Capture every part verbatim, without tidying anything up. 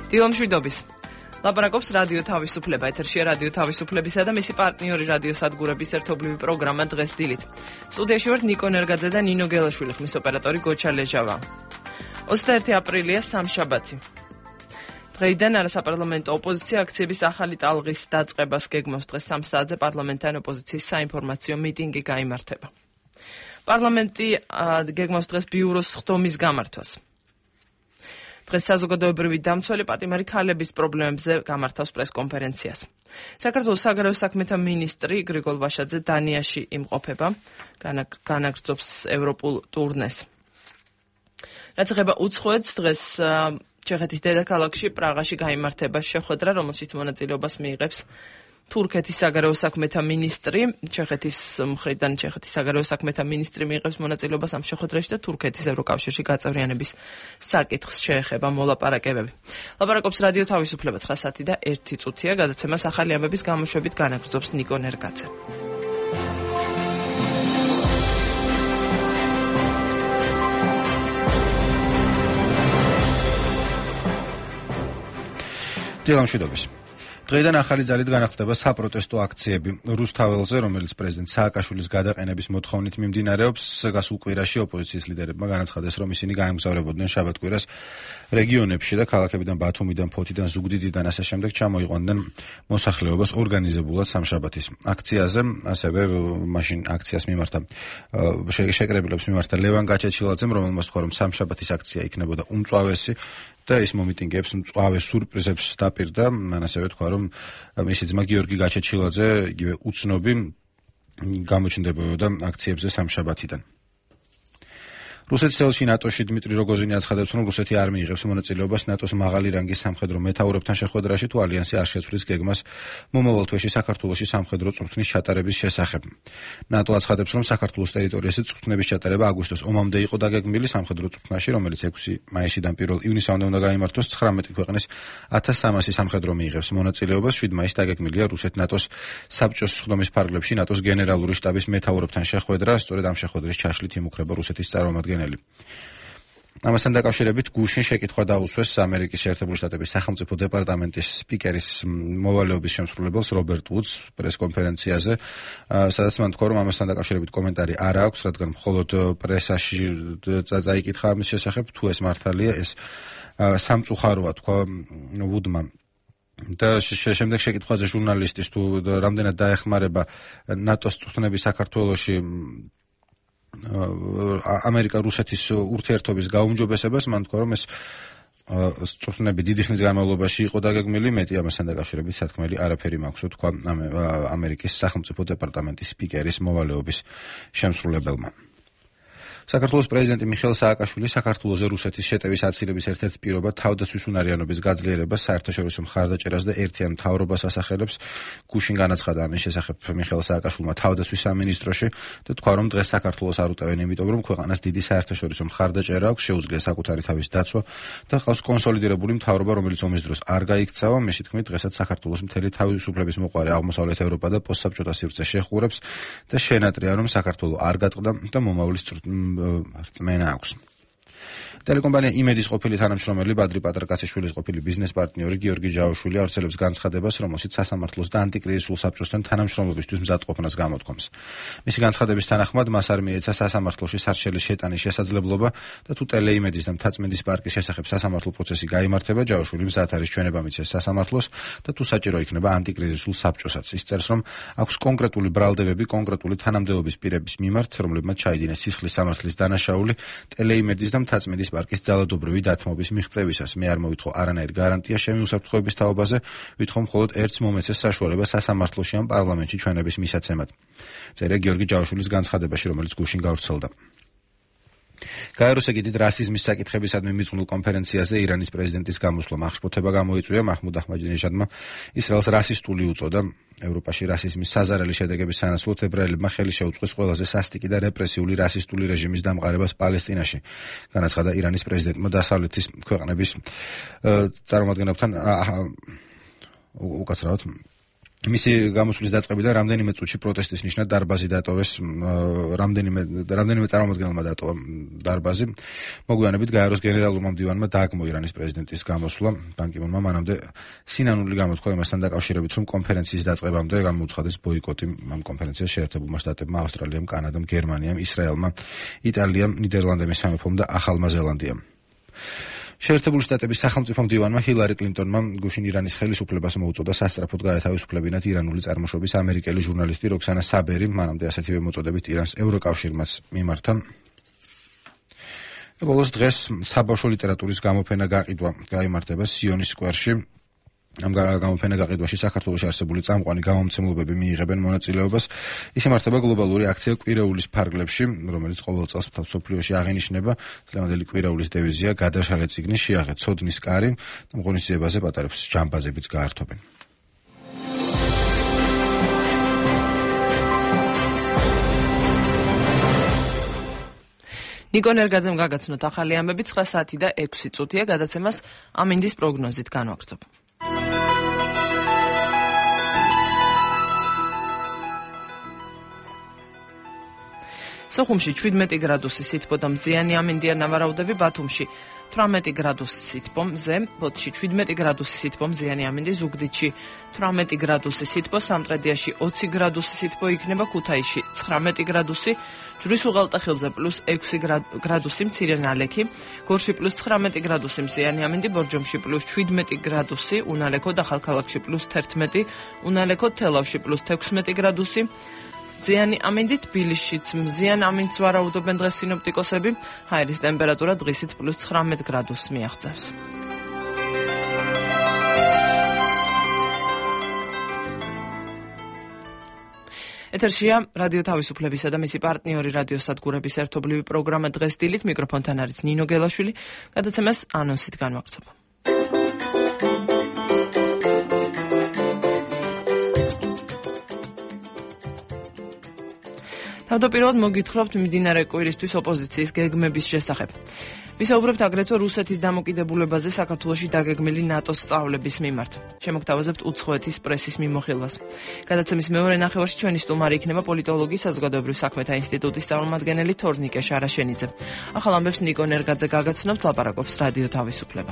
დილომშვიდობის. ლაპარაკობს რადიო თავისუფლება, ეთერშია რადიო თავისუფლებისა და მისი პარტნიორი რადიო სადგურების ერთობლივი პროგრამა დღეს დილით. სტუდიაში ვართ ნიკო ნერგაძე და ნინო გელაშვილი, ხმის ოპერატორი გოჩა ლეჟავა. ოცდაერთი აპრილია სამშაბათი. დღეიდან არასაპარლამენტო ოპოზიცია აქციების ახალი ტალღის დაწყებას გეგმავს. დღეს სამ საათზე პარლამენტთან ოპოზიციის საინფორმაციო მიტინგი გაიმართება. პარლამენტი გეგმავს დღეს ბიუროს სხდომის გამართვას. დღეს საზოგადოებრივი დამცველი პატიმარი ქალების პრობლემებზე გამართავს პრესკონფერენციას. საქართველოს საგარეო საქმეთა მინისტრი გრიგოლ ვაშაძე დანიაში იმყოფება, განაგრძობს ევროპულ ტურნეს. რაც ეხება უცხოეთს, დღეს ჩეხეთის დედაქალაქში პრაღაში გაიმართება შეხვედრა, რომელშიც მონაწილეობას მიიღებს თურქეთის საგარეო საქმეთა მინისტრი. ჩეხეთის მხრიდან ჩეხეთის საგარეო საქმეთა მინისტრი მიიღებს მონაწილეობას ამ შეხვედრაში და თურქეთის ევროკავშირში გაწევრიანების საკითხს შეეხება მოლაპარაკებები. ლაპარაკობს რადიო თავისუფლება ცხრა საათი და ერთი წუთია. გადაცემას ახალი ამბების გამოშვებით განაგრძობს ნიკო ნერგაძე. დილამშვიდობის. დღეიდან ახალი ძალით განახლდება საპროტესტო აქციები რუსთაველზე, რომელიც პრეზიდენტ სააკაშვილის გადაყენების მოთხოვნით მიმდინარეობს. გასულ კვირაში ოპოზიციის ლიდერებმა განაცხადეს, რომ ისინი გაემგზავრებოდნენ შაბათ-კვირას რეგიონებში და ქალაქებიდან ბათუმიდან, ფოთიდან, ზუგდიდიდან ასე შემდეგ ჩამოიყვანდნენ მოსახლეობას ორგანიზებულად სამშაბათის აქციაზე. ასევე მაშინ აქციას მიმართა შეკრებილებს მიმართა ლევან გაჩეჩილაძემ, რომელმაც თქვა, რომ სამშაბათის აქცია იქნებოდა უმწვავესი და ის მომიტინგეებს მწვავე სურპრიზებს დაპირდა. მან ასევე თქვა, რომ მისი ძმა გიორგი გაჩეჩილაძე იგივე უცნობი გამოჩნდებოდა აქციებზე სამშაბათიდან. რუსეთის ელჩი ნატოში დმიტრი როგოზინი აცხადებს, რომ რუსეთი არ მიიღებს მონაწილეობას ნატოს მაღალი რანგის სამხედრო მეთაურებთან შეხვედრაში, თუ ალიანსი არ შეცვლის გეგმას მომავალ თვეში საქართველოში სამხედრო წვრთნის ჩატარების შესახებ. ნატო აცხადებს, რომ საქართველოს ტერიტორიაზე წვრთნების ჩატარება აგვისტოს ომამდე იყო დაგეგმილი სამხედრო წვრთნაში, რომელიც ექვსი მაისიდან პირველ ივნისამდე უნდა გაიმართოს. ცხრამეტი ქვეყნის ათას სამასი სამხედრო მიიღებს მონაწილეობას. შვიდ მაისს დაგეგმილია რუსეთ-ნატოს საბჭოს სხდომის ფარგლებში ნატოს გენერალური შტაბის მეთაურებთან შეხვედრა. სწორედ ამ შეხვედრის ჩაშლით იმუქრება რუსეთის წარმომადგენელი. ამასთან დაკავშირებით გუშინ შეკითხვა დაუსვეს ამერიკის შეერთებული შტატების სახელმწიფო დეპარტამენტის სპიკერის მოვალეობის შემსრულებელს რობერტ ვუდს პრესკონფერენციაზე, სადაც მან თქვა, რომ ამასთან დაკავშირებით კომენტარი არ აქვს, რადგან მხოლოდ პრესაში წაიკითხა ამის შესახებ, თუ ეს მართალია, ეს სამწუხაროა, თქვა ვუდმა. და შემდეგ შეკითხვაზე ჟურნალისტის თუ რამდენად დაეხმარება ნატოს წვრთნები საქართველოში ამერიკა რუსეთის ურთიერთობის გაუმჯობესებას, მან თქვა, რომ ეს წვრთნები დიდი ხნის განმავლობაში იყო დაგეგმილი, მეტი ამასთან დაკავშირებით სათქმელი არაფერი მაქვს, თქვა ამერიკის სახელმწიფო დეპარტამენტის სპიკერის მოვალეობის შემსრულებელმა. საქართველოს პრეზიდენტი მიხეილ სააკაშვილი საქართველოზე რუსეთის შეტევის აცილების ერთ-ერთი პირობა თავდაცვის უნარიანობის გაძლიერებას, საერთაშორისო მხარდაჭერას და ერთიან მთავრობას ასახელებს. გუშინ განაცხადა ამის შესახებ მიხეილ სააკაშვილმა თავდაცვის სამინისტროში და თქვა, რომ დღეს საქართველოს არ უტევენ, იმიტომ რომ ქვეყანას დიდი საერთაშორისო მხარდაჭერა აქვს, შეუძლია საკუთარი თავის დაცვა და ყავს კონსოლიდირებული მთავრობა, რომელიც ომის დროს არ გაიქცევა. მისი თქმით, დღესაც საქართველოს მთელი თავისუფლების მოყვარე აღმოსავლეთ ევროპა და პოსტსაბჭოთა სივრცე შეჰყურებს და შენატრია, რომ საქართველო არ გატყდა და მომავლის რწმენა აქვს. ტელეკომპანია იმედის ყოფილი თანამშრომელი ბადრი პატრაკაციშვილის ყოფილი ბიზნეს პარტნიორი გიორგი ჯავშვილი ავრცელებს განცხადებას, რომელშიც სასამართლოს და ანტიკრიზისულ საბჭოსთან თანამშრომლობისთვის მზადყოფნას გამოთქვამს. მისი განცხადების თანახმად მას არ მიეცა სასამართლოში სარჩელის შეტანის შესაძლებლობა და თუ ტელეიმედის და მთაწმინდის პარკის შესახებ სასამართლო პროცესი გაიმართება, ჯავშვილი მზად არის ჩვენება მიცეს სასამართლოს და თუ საჭირო იქნება ანტიკრიზისულ საბჭოსაც. ის წერს, რომ აქვს კონკრეტული ბრალდებები კონკრეტული თანამდებობის პირების მიმართ, რომლებმაც ჩაიდინეს სისხლის სამართლის დანაშაული ტელეიმედის და მთაწმინდის პარკის ძალადობრივი დათმობის მიღწევისას. მე არ მოვითხოვ არანაირ გარანტია ჩემი უსაფრთხოების თაობაზე, ვითხოვ მხოლოდ ერთს მომეცეს საშუალება სასამართლოში ან პარლამენტში ჩვენების მისაცემად. წერია გიორგი ჯავშვილის განცხადებაში, რომელიც გუშინ გავრცელდა. გაეროს ეგიდით რასიზმის საკითხებისადმი მიძღვნილ კონფერენციაზე ირანის პრეზიდენტის გამოსვლამ აღშფოთება გამოიწვია. მაჰმუდ აჰმადინეჟადმა ისრაელს რასისტული უწოდა. ევროპაში რასიზმის საზარელი შედეგების სანაცვლოდ ებრაელებმა ხელი შეუწყეს ყველაზე სასტიკი და რეპრესიული რასისტული რეჟიმის დამყარებას პალესტინაში. განაცხადა ირანის პრეზიდენტმა დასავლეთის ქვეყნების წარმომადგენლებთან უკაცრავად მისი გამოსვლის დაწყებიდან რამდენიმე წუთში პროტესტის ნიშნად დარბაზი დატოვეს, რამდენიმე რამდენიმე წარმომადგენელმა დატოვა დარბაზი. მოგვიანებით გაეროს გენერალურმა მდივანმა დააგმო ირანის პრეზიდენტის გამოსვლა. ბან კი მუნმა მანამდე სინანული გამოთქვა იმასთან დაკავშირებით, რომ კონფერენციის დაწყებამდე გამოუცხადეს ბოიკოტი ამ კონფერენციას შეერთებულმა შტატებმა, ავსტრალიამ, კანადამ, გერმანიამ, ისრაელმა, იტალიამ, ნიდერლანდების სამეფომ და ახალმა ზელანდიამ. შეერთებული შტატების სახელმწიფო მდივანმა ჰილარი კლინტონმა გუშინ ირანის ხელისუფლებას მოუწოდა სასწრაფოდ გაეთავისუფლებინათ ირანული წარმოშობის ამერიკელი ჟურნალისტი როქსანა საბერი, მანამდე ასეთივე მოწოდებით ირანს ევროკავშირმაც მიმართა. ბოლოს დღეს საბავშვო ლიტერატურის გამოფენა გაყიდვა გაიმართება სიონის სკვერში. ამ გამოფენა გაყიდვაში საქართველოში არსებული წამყვანი გამომცემლობები მიიღებენ მონაწილეობას. ის იმართება გლობალური აქცია კვირეულის ფარგლებში, რომელიც ყოველ წელს მსოფლიოში აღინიშნება. დღევანდელი კვირეულის დევიზია გადაშალე წიგნი შეაღე ცოდნის კარი და მღონისძიებაზე პატარებს ჯამბაზებიც გაართობენ. ნიკო ნერგაძემ გაგაცნოთ ახალი ამბები ცხრა საათი და ექვსი წუთია გადაცემას ამინდის პროგნოზით განვაგრძობ. სოხუმში შვიდმეტი გრადუსი სითბო და მზიანი ამინდია ნავარაუდები, ბათუმში თვრამეტი გრადუსი სითბო მზე, ბოთში შვიდმეტი გრადუსი სითბო მზიანი ამინდი, ზუგდიდში თვრამეტი გრადუსი სითბო, სამტრედიაში ოცი გრადუსი სითბო იქნება, ქუთაისში ცხრამეტი გრადუსი, ჯვრის უღელტეხილზე პლუს ექვსი გრადუსი მცირე ნალექი, გორში პლუს ცხრამეტი გრადუსი მზიანი ამინდი, ბორჯომში პლუს შვიდმეტი გრადუსი, უნალექო და ახალქალაქში პლუს თერთმეტი, უნალექო თელავში პლუს თექვსმეტი გრადუსი, მზიანი ამინდი, თბილისშიც მზიან ამინდს ვარაუდობენ დღეს სინოპტიკოსები, ჰაერის ტემპერატურა დღისით პლუს ცხრამეტ გრადუსს მიაღწევს. ეთერშია რადიო თავისუფლებისა და მისი პარტნიორი რადიო სადგურების ერთობლივი პროგრამა დღეს დილით, მიკროფონთან არის ნინო გელაშვილი, გადაცემას ანონსით განვაგრძობ. თავდაპირველად მოგითხრობთ მდინარე კვირისთვის ოპოზიციის გეგმების შესახებ. ვისაუბრებთ აგრეთვე რუსეთის დამოკიდებულებაზე საქართველოში დაგეგმილი ნატოს სწავლების მიმართ. შემოგთავაზებთ უცხოეთის პრესის მიმოხილვას. გადაცემის მეორე ნახევარში ჩვენი სტუმარი იქნება პოლიტოლოგი, საზოგადოებრივ საქმეთა ინსტიტუტის წარმომადგენელი თორნიკე შარაშენიძე. ახალ ამბებს ნიკო ნერგაძე გაგაცნობთ, ლაპარაკობს რადიო თავისუფლება.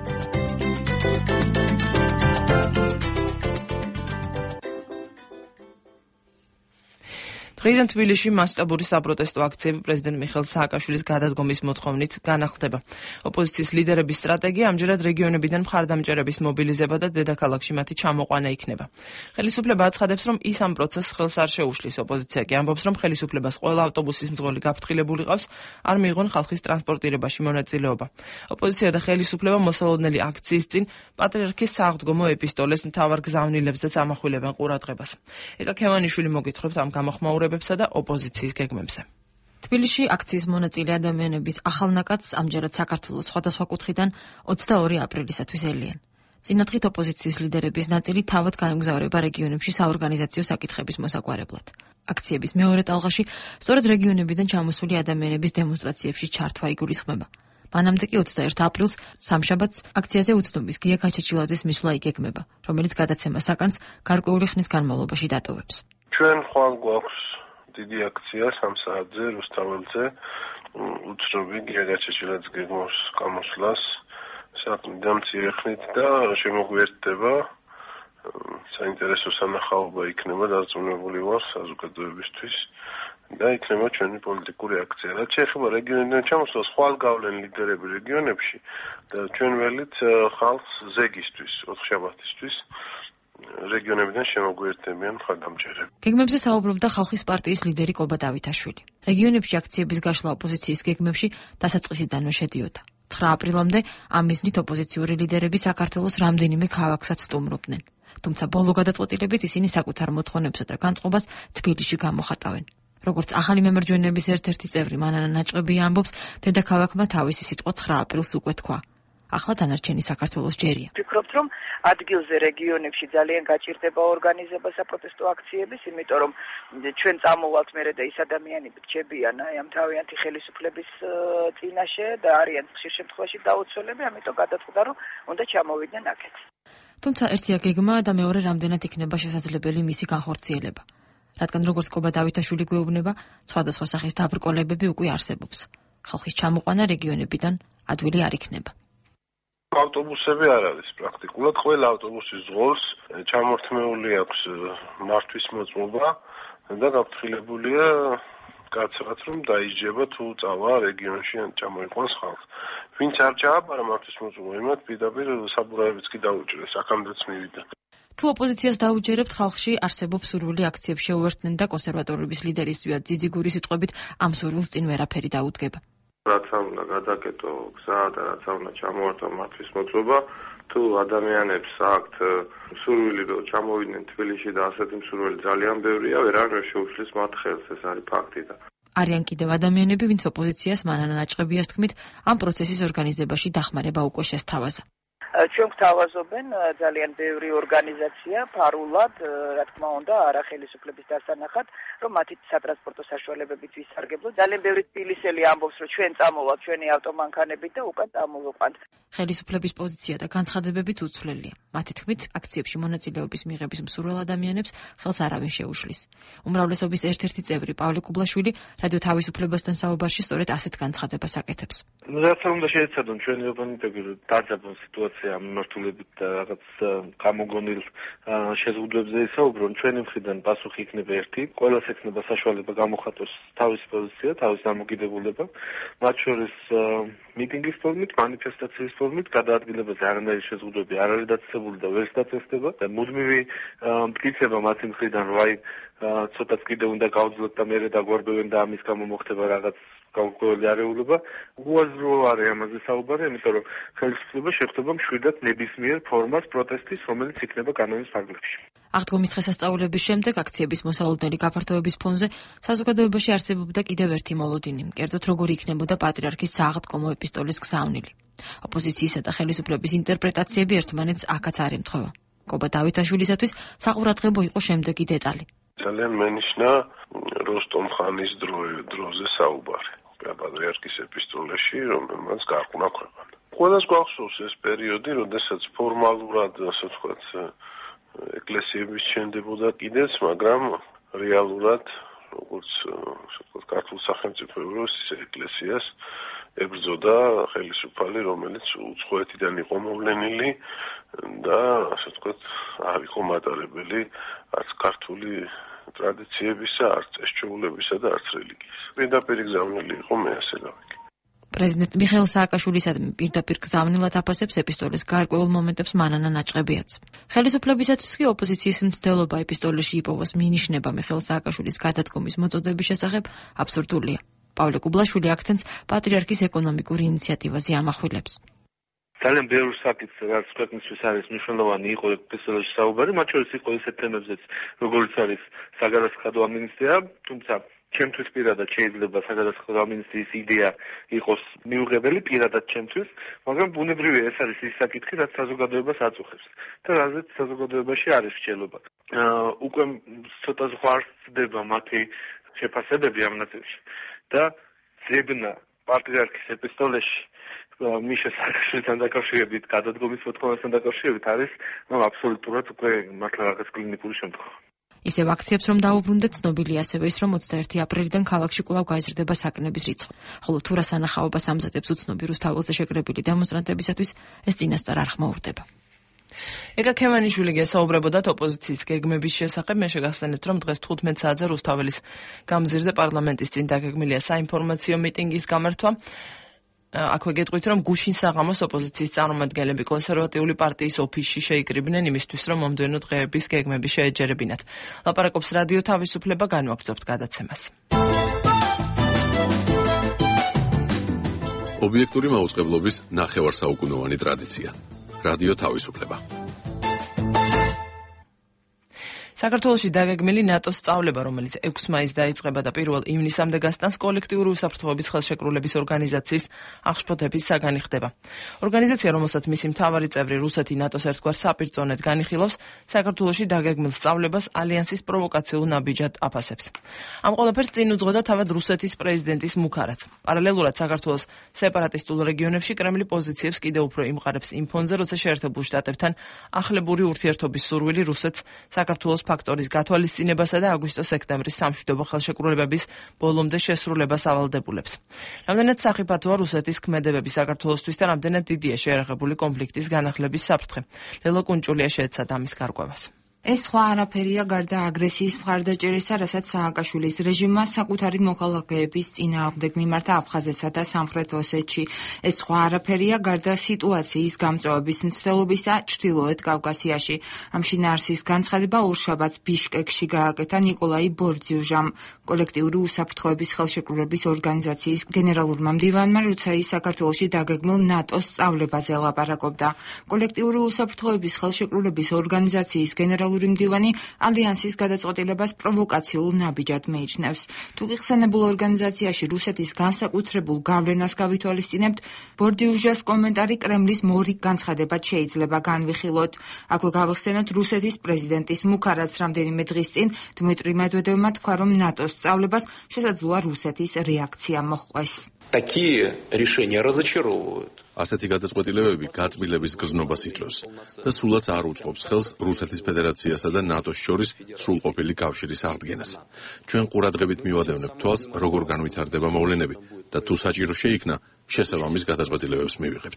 დღეიდან თბილისში მასშტაბური საპროტესტო აქციები პრეზიდენტ მიხეილ სააკაშვილის გადადგომის მოთხოვნით განახლდება. ოპოზიციის ლიდერების სტრატეგია ამჯერად რეგიონებიდან მხარდამჭერების მობილიზება და დედაქალაქში მათი ჩამოყვანა იქნება. ხელისუფლება აცხადებს, რომ ის ამ პროცესს ხელს არ შეუშლის. ოპოზიცია კი ამბობს, რომ ხელისუფლებას ყველა ავტობუსის მძღოლი გაფრთხილებული ყავს, არ მიიღონ ხალხის ტრანსპორტირებაში მონაწილეობა. ოპოზიცია და ხელისუფლება მოსალოდნელი აქციის წინ პატრიარქის სააღდგომო ეპისტოლეს მთავარ გზავნილებზეც ამახვილებენ ყურადღებას. ეკა ქევანიშვილი მოგითხრობთ ამ გამოხმაურებებსა და ოპოზიციის გეგმებზე. თბილისში აქციის მონაწილე ადამიანების ახალნაკადს ამჯერად საქართველოს სხვადასხვა კუთხიდან ოცდაორი აპრილისათვის ელიან. წინადღით ოპოზიციის ლიდერების ნაწილი თავად გაემგზავრება რეგიონებში საორგანიზაციო საკითხების მოსაგვარებლად. აქციების მეორე ტალღაში სწორედ რეგიონებიდან ჩამოსული ადამიანების დემონსტრაციებში ჩართვა იგულისხმება. მანამდე კი ოცდაერთი აპრილს სამშაბათს აქციაზე უცნობის გია გაჩეჩილაძის მისვლა იგეგმება, რომელიც გადაცემა საკანს გარკვეული ხნის განმავლობაში დატოვებს. ჩვენ ხვალ გვაქვს დიდი აქცია სამ საათზე რუსთაველზე, უცნობი გია გაჩეჩილაძის გეგმავს გამოსვლას საკმიდან მცირე ხნით და შემოგვიერთდება საინტერესო სანახაობა იქნება დარწმუნებული ვარ საზოგადოებისთვის და იქნება ჩვენი პოლიტიკური აქცია. რაც შეეხება რეგიონიდან ჩამოსვლას, ხვალ გავლენ ლიდერები რეგიონებში და ჩვენ ველით ხალხს ზეგისთვის, ოთხშაბათისთვის რეგიონებიდან შემოგვიერთებიან მხარდამჭერები. გეგმებზე საუბრობდა ხალხის პარტიის ლიდერი კობა დავითაშვილი. რეგიონებში აქციების გაშლა ოპოზიციის გეგმებში დასაწყისიდანვე შედიოდა. ცხრა აპრილამდე ამ მიზნით ოპოზიციური ლიდერები საქართველოს რამდენიმე ქალაქსაც სტუმრობდნენ. თუმცა ბოლო გადაწყვეტილებით ისინი საკუთარ მოთხოვნებსა და განწყობას თბილისში გამოხატავენ. როგორც ახალი მემარჯვენეების ერთ-ერთი წევრი მანანა ნაჭყებია ამბობს, დედაქალაქმა თავისი სიტყვა ცხრა აპრილს უკვე თქვა. ახლა დანარჩენი საქართველოს ჯერია. ვფიქრობთ, რომ ადგილზე რეგიონებში ძალიან გაჭირდება ორგანიზება საპროტესტო აქციების, იმიტომ რომ ჩვენ წამოვალთ მერე და ის ადამიანები რჩებიან აი ამ თავიანთი ხელისუფლების წინაშე და არიან ხშირ შემთხვევაში დაუცველები, ამიტომ გადაწყვეტა, რომ უნდა ჩამოვიდნენ აქეთ. თუმცა ერთია გეგმა და მეორე რამდენად იქნება შესაძლებელი მისი განხორციელება. რადგან როგორც კობა დავითაშვილი გვეუბნება, სხვადასხვა სახის დაბრკოლებები უკვე არსებობს. ხალხის ჩამოყვანა რეგიონებიდან ადვილი არ იქნება. ავტობუსები არ არის პრაქტიკულად, ყველა ავტობუსის ზღოლს ჩამორთმეული აქვს მართვის მოწმობა და გაფრთხილებულია კაცრაც რომ დაიჯება თუ წავა რეგიონში ან ჩამოიყვანს ხალხს. ვინც არ ჩააბარა მართვის მოწმობა, იმათ პირდაპირ საბურავებიც კი დაუჭირეს, აქამდეც მივიდა. თუ ოპოზიციას დაუჯერებთ, ხალხში არსებობს სურვილი აქციებს შეუერთდნენ და კონსერვატორების ლიდერის ზვიად ძიძიგურის სიტყვებით ამ სურვილს წინ ვერაფერი დაუდგება. რაც უნდა გადაკეტო გზა და რაც უნდა ჩამოართვა მართვის მოწმობა, თუ ადამიანებს აქვთ სურვილი რომ ჩამოვიდნენ თბილისში და ასეთი სურვილი ძალიან ბევრია, ვერავინ შეუშლის მათ ხელს, ეს არის ფაქტი და არიან კიდევ ადამიანები, ვინც ოპოზიციას მანანა ნაჭყებიას თქმით, ამ პროცესის ორგანიზებაში დახმარება უკვე შესთავაზა. ჩვენ გვთავაზობენ ძალიან ბევრი ორგანიზაცია ფარულად, რა თქმა უნდა, არა ხელისუფლების დასანახად, რომ მათი სატრანსპორტო საშუალებებით ვისარგებლოთ. ძალიან ბევრი თბილისელი ამბობს, რომ ჩვენ წამოვალთ ჩვენი ავტომანქანებით და უკან წამოვიყვანთ. ხელისუფლების პოზიცია და განცხადებებიც უცვლელია. მათი თქმით, აქციებში მონაწილეობის მიღების მსურველ ადამიანებს ხელს არავინ შეუშლის. უმრავლესობის ერთ-ერთი წევრი პავლე კუბლაშვილი რადიო თავისუფლებასთან საუბარში სწორედ ასეთ განცხადებას აკეთებს. რაც უნდა შეეცადონ ჩვენი ოპონენტები, რომ დაძაბონ სიტუაცია ამ მიმართულებით და რაღაც გამოგონილ შეზღუდვებზე ისაუბრონ, ჩვენი მხრიდან პასუხი იქნება ერთი, ყველას ექნება საშუალება გამოხატოს თავისი პოზიცია, თავისი დამოკიდებულება, მათ შორის მიტინგის ფორმით, მანიფესტაციის ფორმით, გადაადგილებაზე არანაირი შეზღუდვები არ არის დაწესებული და ვერ დაწესდება და მუდმივი მტკიცება მათი მხრიდან, რომ აი ცოტაც კიდე უნდა გავძლოთ და მერე დაგვარბევენ და ამის გამო მოხდება რაღაც გაურკვეველი არეულობა. უაზრო არის ამაზე საუბარი, იმიტომ რომ ხელისუფლება შეხვდება მშვიდად ნებისმიერ ფორმას პროტესტის, რომელიც იქნება კანონის ფარგლებში. აღდგომის დღესასწაულების შემდეგ აქციების მოსალოდნელი გაფართოების ფონზე საზოგადოებაში არსებობდა კიდევ ერთი მოლოდინი, კერძოდ როგორი იქნებოდა პატრიარქის სააღდგომო ეპისტოლის გზავნილი. ოპოზიციისა და ხელისუფლების ინტერპრეტაციები ერთმანეთს აქაც არ ემთხვევა. კობა დავითაშვილისათვის საყურადღებო იყო შემდეგი დეტალი. ძალიან მენიშნა როსტომ ხანის დროზე საუბარი პატრიარქის ეპისტოლეში, რომელმაც გარყუნა ქვეყანა. ყველას გვახსოვს ეს პერიოდი, როდესაც ფორმალურად, ასე ვთქვათ, ეკლესიების შენდებოდა კიდეც, მაგრამ რეალურად, როგორც ასე ვთქვათ, ქართულ სახელმწიფოებს ეკლესიას ებრძოდა ხელისუფალი, რომელიც უცხოეთიდან იყო მოვლენილი და ასე ვთქვათ, არ იყო მატარებელი არც ქართული ტრადიციებისა, არც წესჩვეულებისა და არც რელიგიის. პირდაპირ გზავნილი იყო, მე ასე გავიგე. პრეზიდენტ მიხეილ სააკაშვილისადმი პირდაპირ გზავნილად აფასებს ეპისტოლის გარკვეულ მომენტებს მანანა ნაჭყებიაც. ხელისუფლებისათვის კი ოპოზიციის მცდელობა ეპისტოლეში იპოვოს მინიშნება მიხეილ სააკაშვილის გადადგომის მოწოდების შესახებ აბსურდულია. პავლე კუბლაშვილი აქცენტს პატრიარქის ეკონომიკურ ინიციატივაზე ამახვილებს. ძალიან ბევრი საკითხი, რაც ქვეყნისთვის არის მნიშვნელოვანი, იყო ეპისტოლეში საუბარი, მათ შორის იყო ისეთ თემებზეც, როგორც არის საგადასახადო ამინისტია, თუმცა ჩემთვის პირადად შეიძლება საგადასახადო ამინისტიის იდეა იყოს მიუღებელი პირადად ჩემთვის, მაგრამ ბუნებრივია ეს არის ის საკითხი, რაც საზოგადოებას აწუხებს და რაზეც საზოგადოებაში არის რჩელობა. უკვე ცოტა ზღვარცდება მათი შეფასებები ამ ნაწილში და ზებნა პატრიარქის ეპისტოლეში მიშა სააკაშვილთან დაკავშირებით, გადადგომის მოთხოვნასთან დაკავშირებით არის აბსოლუტურად უკვე მართლა რაღაც კლინიკური შემთხვევა. ისევ აქციებს რომ დაუბრუნდეთ, ცნობილია ასევე ის, რომ ოცდაერთი აპრილიდან ქალაქში კვლავ გაიზრდება საკნების რიცხვი. ხოლო თუ რა სანახაობას ამზადებს უცნობი რუსთაველზე შეკრებილი დემონსტრანტებისათვის, ეს წინასწარ არ ხმაურდება. ეკა ქემანიშვილი გესაუბრებოდათ ოპოზიციის გეგმების შესახებ. მე შეგახსენებთ, რომ დღეს თხუთმეტ საათზე რუსთაველის გამზირზე პარლამენტის წინ დაგეგმილია საინფორმაციო მიტინგის გამართვა. აქვე გეტყვით, რომ გუშინ საღამოს ოპოზიციის წარმომადგენლები კონსერვატიული პარტიის ოფისში შეიკრიბნენ იმისთვის, რომ მომდევნო დღეების გეგმები შეეჯერებინათ. ლაპარაკობს რადიო თავისუფლება, განვაგრძობთ გადაცემას. ობიექტური მაუწყებლობის ნახევარსაუკუნოვანი ტრადიცია. რადიო თავისუფლება. საქართველოში დაგეგმილი ნატოს სწავლება, რომელიც ექვსი მაისს დაიწყება და პირველ ივნისამდე გასტანს, კოლექტიური უსაფრთხოების ხელშეკრულების ორგანიზაციის აღშფოთების საგანი ხდება. ორგანიზაცია, რომელსაც მისი მთავარი წევრი რუსეთი ნატოს ერთგვარ საპირწონედ განიხილავს, საქართველოში დაგეგმილ სწავლებას ალიანსის პროვოკაციულ ნაბიჯად აფასებს. ამ ყველაფერს წინ უძღოდა თავად რუსეთის პრეზიდენტის მუქარაც. პარალელურად საქართველოს სეპარატისტულ რეგიონებში კრემლი პოზიციებს კიდევ უფრო იმყარებს იმ ფონზე, როცა შეერთებულ შტატებთან ახლებური ურთიერთობის სურვილი რუსეთს საქართველოს ფაქტორის გათვალისწინებასა და აგვისტო-სექტემბრის სამშვიდობო ხელშეკრულებების ბოლომდე შესრულებას ავალდებულებს. რამდენად სახიფათოა რუსეთის ქმედებები საქართველოსთვის და რამდენად დიდია შეერაღებული კონფლიქტის განახლების საფრთხე. ლელო კუნჭულია შეეცადა ამის გარკვევას. ეს სხვა არაფერია გარდა აგრესიის მხარდაჭერისა, რასაც სააკაშვილის რეჟიმმა საკუთარი მოქალაქეების წინააღმდეგ მიმართა აფხაზეთსა და სამხრეთ ოსეთში. ეს სხვა არაფერია გარდა სიტუაციის გამწვავების მცდელობისა ჩრდილოეთ კავკასიაში. ამ შინაარსის განცხადება ორშაბათს ბიშკეკში გააკეთა ნიკოლაი ბორძიუჟამ, კოლექტიური უსაფრთხოების ხელშეკრულების ორგანიზაციის გენერალურმა მდივანმა, როცა ის საქართველოში დაგეგმილ ნატოს სწავლებაზე ლაპარაკობდა. კოლექტიური უსაფრთხოების ხელშეკრულების ორგანიზაციის გენერალ მდივანი ალიანსის გადაწყვეტილებას პროვოკაციულ ნაბიჯად მიიჩნევს. თუ ხსენებულ ორგანიზაციაში რუსეთის განსაკუთრებულ გავლენას გავითვალისწინებთ, ბორდიუჟას კომენტარი კრემლის მორიგ განცხადებად შეიძლება განვიხილოთ. აქვე გავხსენოთ რუსეთის პრეზიდენტის მუქარაც რამდენიმე დღის წინ დმიტრი მედვედევმა თქვა, რომ ნატოს სწავლებას შესაძლოა რუსეთის რეაქცია მოჰყვეს. Такие решения разочаровывают. ასეთი გადაწყვეტილებები გაწმილების გზნობას იწვევს და სულაც არ უწყობს ხელს რუსეთის ფედერაციასა და ნატოს შორის სრულყოფილი კავშირის აღდგენას. ჩვენ ყურადღებით მივადევნებთ თვალს, როგორ განვითარდება მოვლენები და თუ საჭირო შეიქნა, შესაბამის გადაწყვეტილებებს მივიღებთ.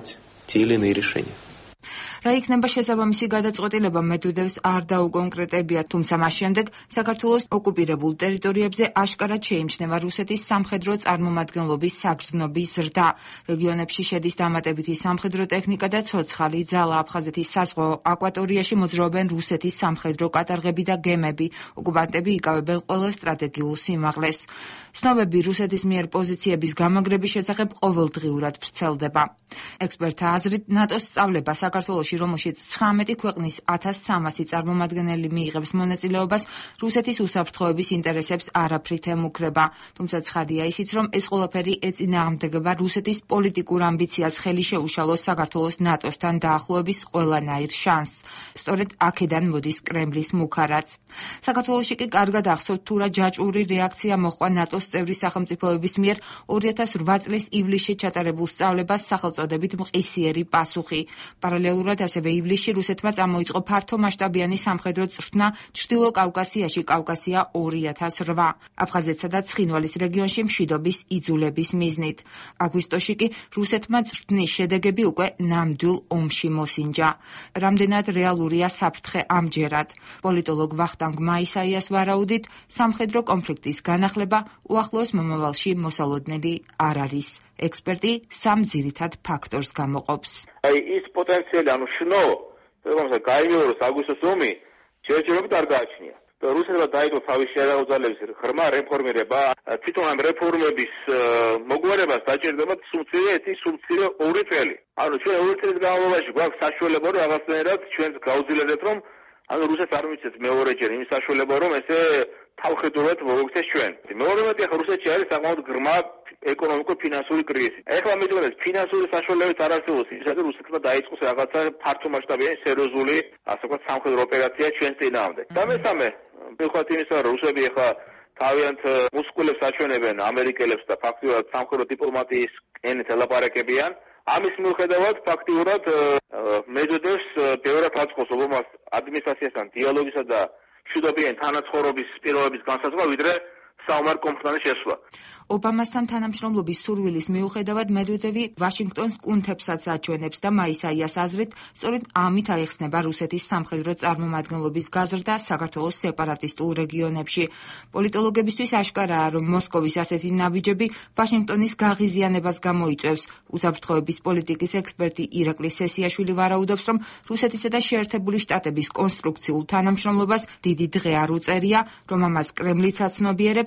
რა იქნება შესაბამისი გადაწყვეტილება მედვედევს არ დაუკონკრეტებია, თუმცა მას შემდეგ საქართველოს ოკუპირებულ ტერიტორიებზე აშკარად შეიმჩნევა რუსეთის სამხედრო წარმომადგენლობის საგრძნობი ზრდა. რეგიონებში შედის დამატებითი სამხედრო ტექნიკა და ცოცხალი ძალა. აფხაზეთის საზღვაო აკვატორიაში მოძრაობენ რუსეთის სამხედრო კატარღები და გემები. ოკუპანტები იკავებენ ყველა სტრატეგიულ სიმაღლეს. ცნობები რუსეთის მიერ პოზიციების გამაგრების შესახებ ყოველდღიურად ვრცელდება. ექსპერტთა აზრით, ნატოს სწავლება საქართველოში, რომელშიც ცხრამეტი ქვეყნის ათას სამასი წარმომადგენელი მიიღებს მონაწილეობას, რუსეთის უსაფრთხოების ინტერესებს არაფრით ემუქრება. თუმცა ცხადია ისიც, რომ ეს ყველაფერი ეწინააღმდეგება რუსეთის პოლიტიკურ ამბიციას ხელი შეუშალოს საქართველოს ნატოსთან დაახლოების ყველანაირ შანსს. სწორედ აქედან მოდის კრემლის მუქარაც. საქართველოში კი კარგად ახსოვთ, თუ რა ჯაჭვური რეაქცია მოჰყვა ნატოს წევრი სახელმწიფოების მიერ ორი ათას რვა წლის ივლისში ჩატარებულ სწავლებას სახელწოდებით მყისიერი პასუხი. პარალელურად ასევე ივლისში რუსეთმა წამოიწყო ფართომასშტაბიანი სამხედრო წვრთნა ჩრდილო კავკასიაში, კავკასია ორი ათას რვა, აფხაზეთსა და ცხინვალის რეგიონში მშვიდობის იძულების მიზნით. აგვისტოში კი რუსეთმა წვრთნის შედეგები უკვე ნამდვილ ომში მოსინჯა. რამდენად რეალურია საფრთხე ამჯერად? პოლიტოლოგ ვახტანგ მაისაიას ვარაუდით, სამხედრო კონფლიქტის განახლება უახლოეს მომავალში მოსალოდნელი არ არის. ექსპერტი სამ ძირითად ფაქტორს გამოყოფს. აი ის პოტენციალი, ანუ შნო, რომელსაც გაიმეოროს აგვისტოს ომი, ჯერჯერობით არ გააჩნია. და რუსეთმა დაიწყო თავის შეერაღო ძალების ღრმა რეფორმირება, თვითონ ამ რეფორმების მოგვარებას დაჭირდება სულცირეთი, სულცირე ორი წელი. ანუ ჩვენ ორი წლის განმავლობაში გვაქვს საშუალება, რომ რაღაცნაირად ჩვენს გავძილებთ, რომ ანუ რუსეთს არ მიცეს მეორეჯერ იმის საშუალება, რომ ესე თავხედურად მოვიქცეს ჩვენ. მეორემეტი ახლა რუსეთში არის საკმაოდ ღრმა ეკონომიკო-ფინანსური კრიზისი. ეხლა მეტყვით ფინანსური საშუალებიც არ არსებობს იმისათვის, რომ რუსეთმა დაიწყოს რაღაცა ფართომასშტაბიანი სერიოზული, ასე ვთქვათ, სამხედრო ოპერაცია ჩვენს წინააღმდეგ. და მესამე, მიუხედავად იმისა, რომ რუსები ახლა თავიანთ მუსკულებს აჩვენებენ ამერიკელებს და ფაქტიურად სამხედრო დიპლომატიის ენით ელაპარაკებიან, ამის მიუხედავად ფაქტიურად მედვედევს ბევრად აწყობს ობამას ადმინისტრაციასთან დიალოგისა და მშვიდობიანი თანაცხოვრობის პირობების განსაზღვრა, ვიდრე საომარ კონფლიქტის შესვლა. ობამასთან თანამშრომლობის სურვილის მიუხედავად მედვედევი ვაშინგტონს კუნთებსაც აჩვენებს და მაისაიას აზრით, სწორედ ამით აიხსნება რუსეთის სამხედრო წარმომადგენლობის გაზრდა საქართველოს სეპარატისტულ რეგიონებში. პოლიტოლოგებისთვის აშკარაა, რომ მოსკოვის ასეთი ნაბიჯები ვაშინგტონის გაღიზიანებას გამოიწვევს. უსაფრთხოების პოლიტიკის ექსპერტი ირაკლი სესიაშვილი ვარაუდობს, რომ რუსეთისა და შეერთებული შტატების კონსტრუქციულ თანამშრომლობას დიდი დღე არ უწერია, რომ ამას კრემლიც აცნობიერებს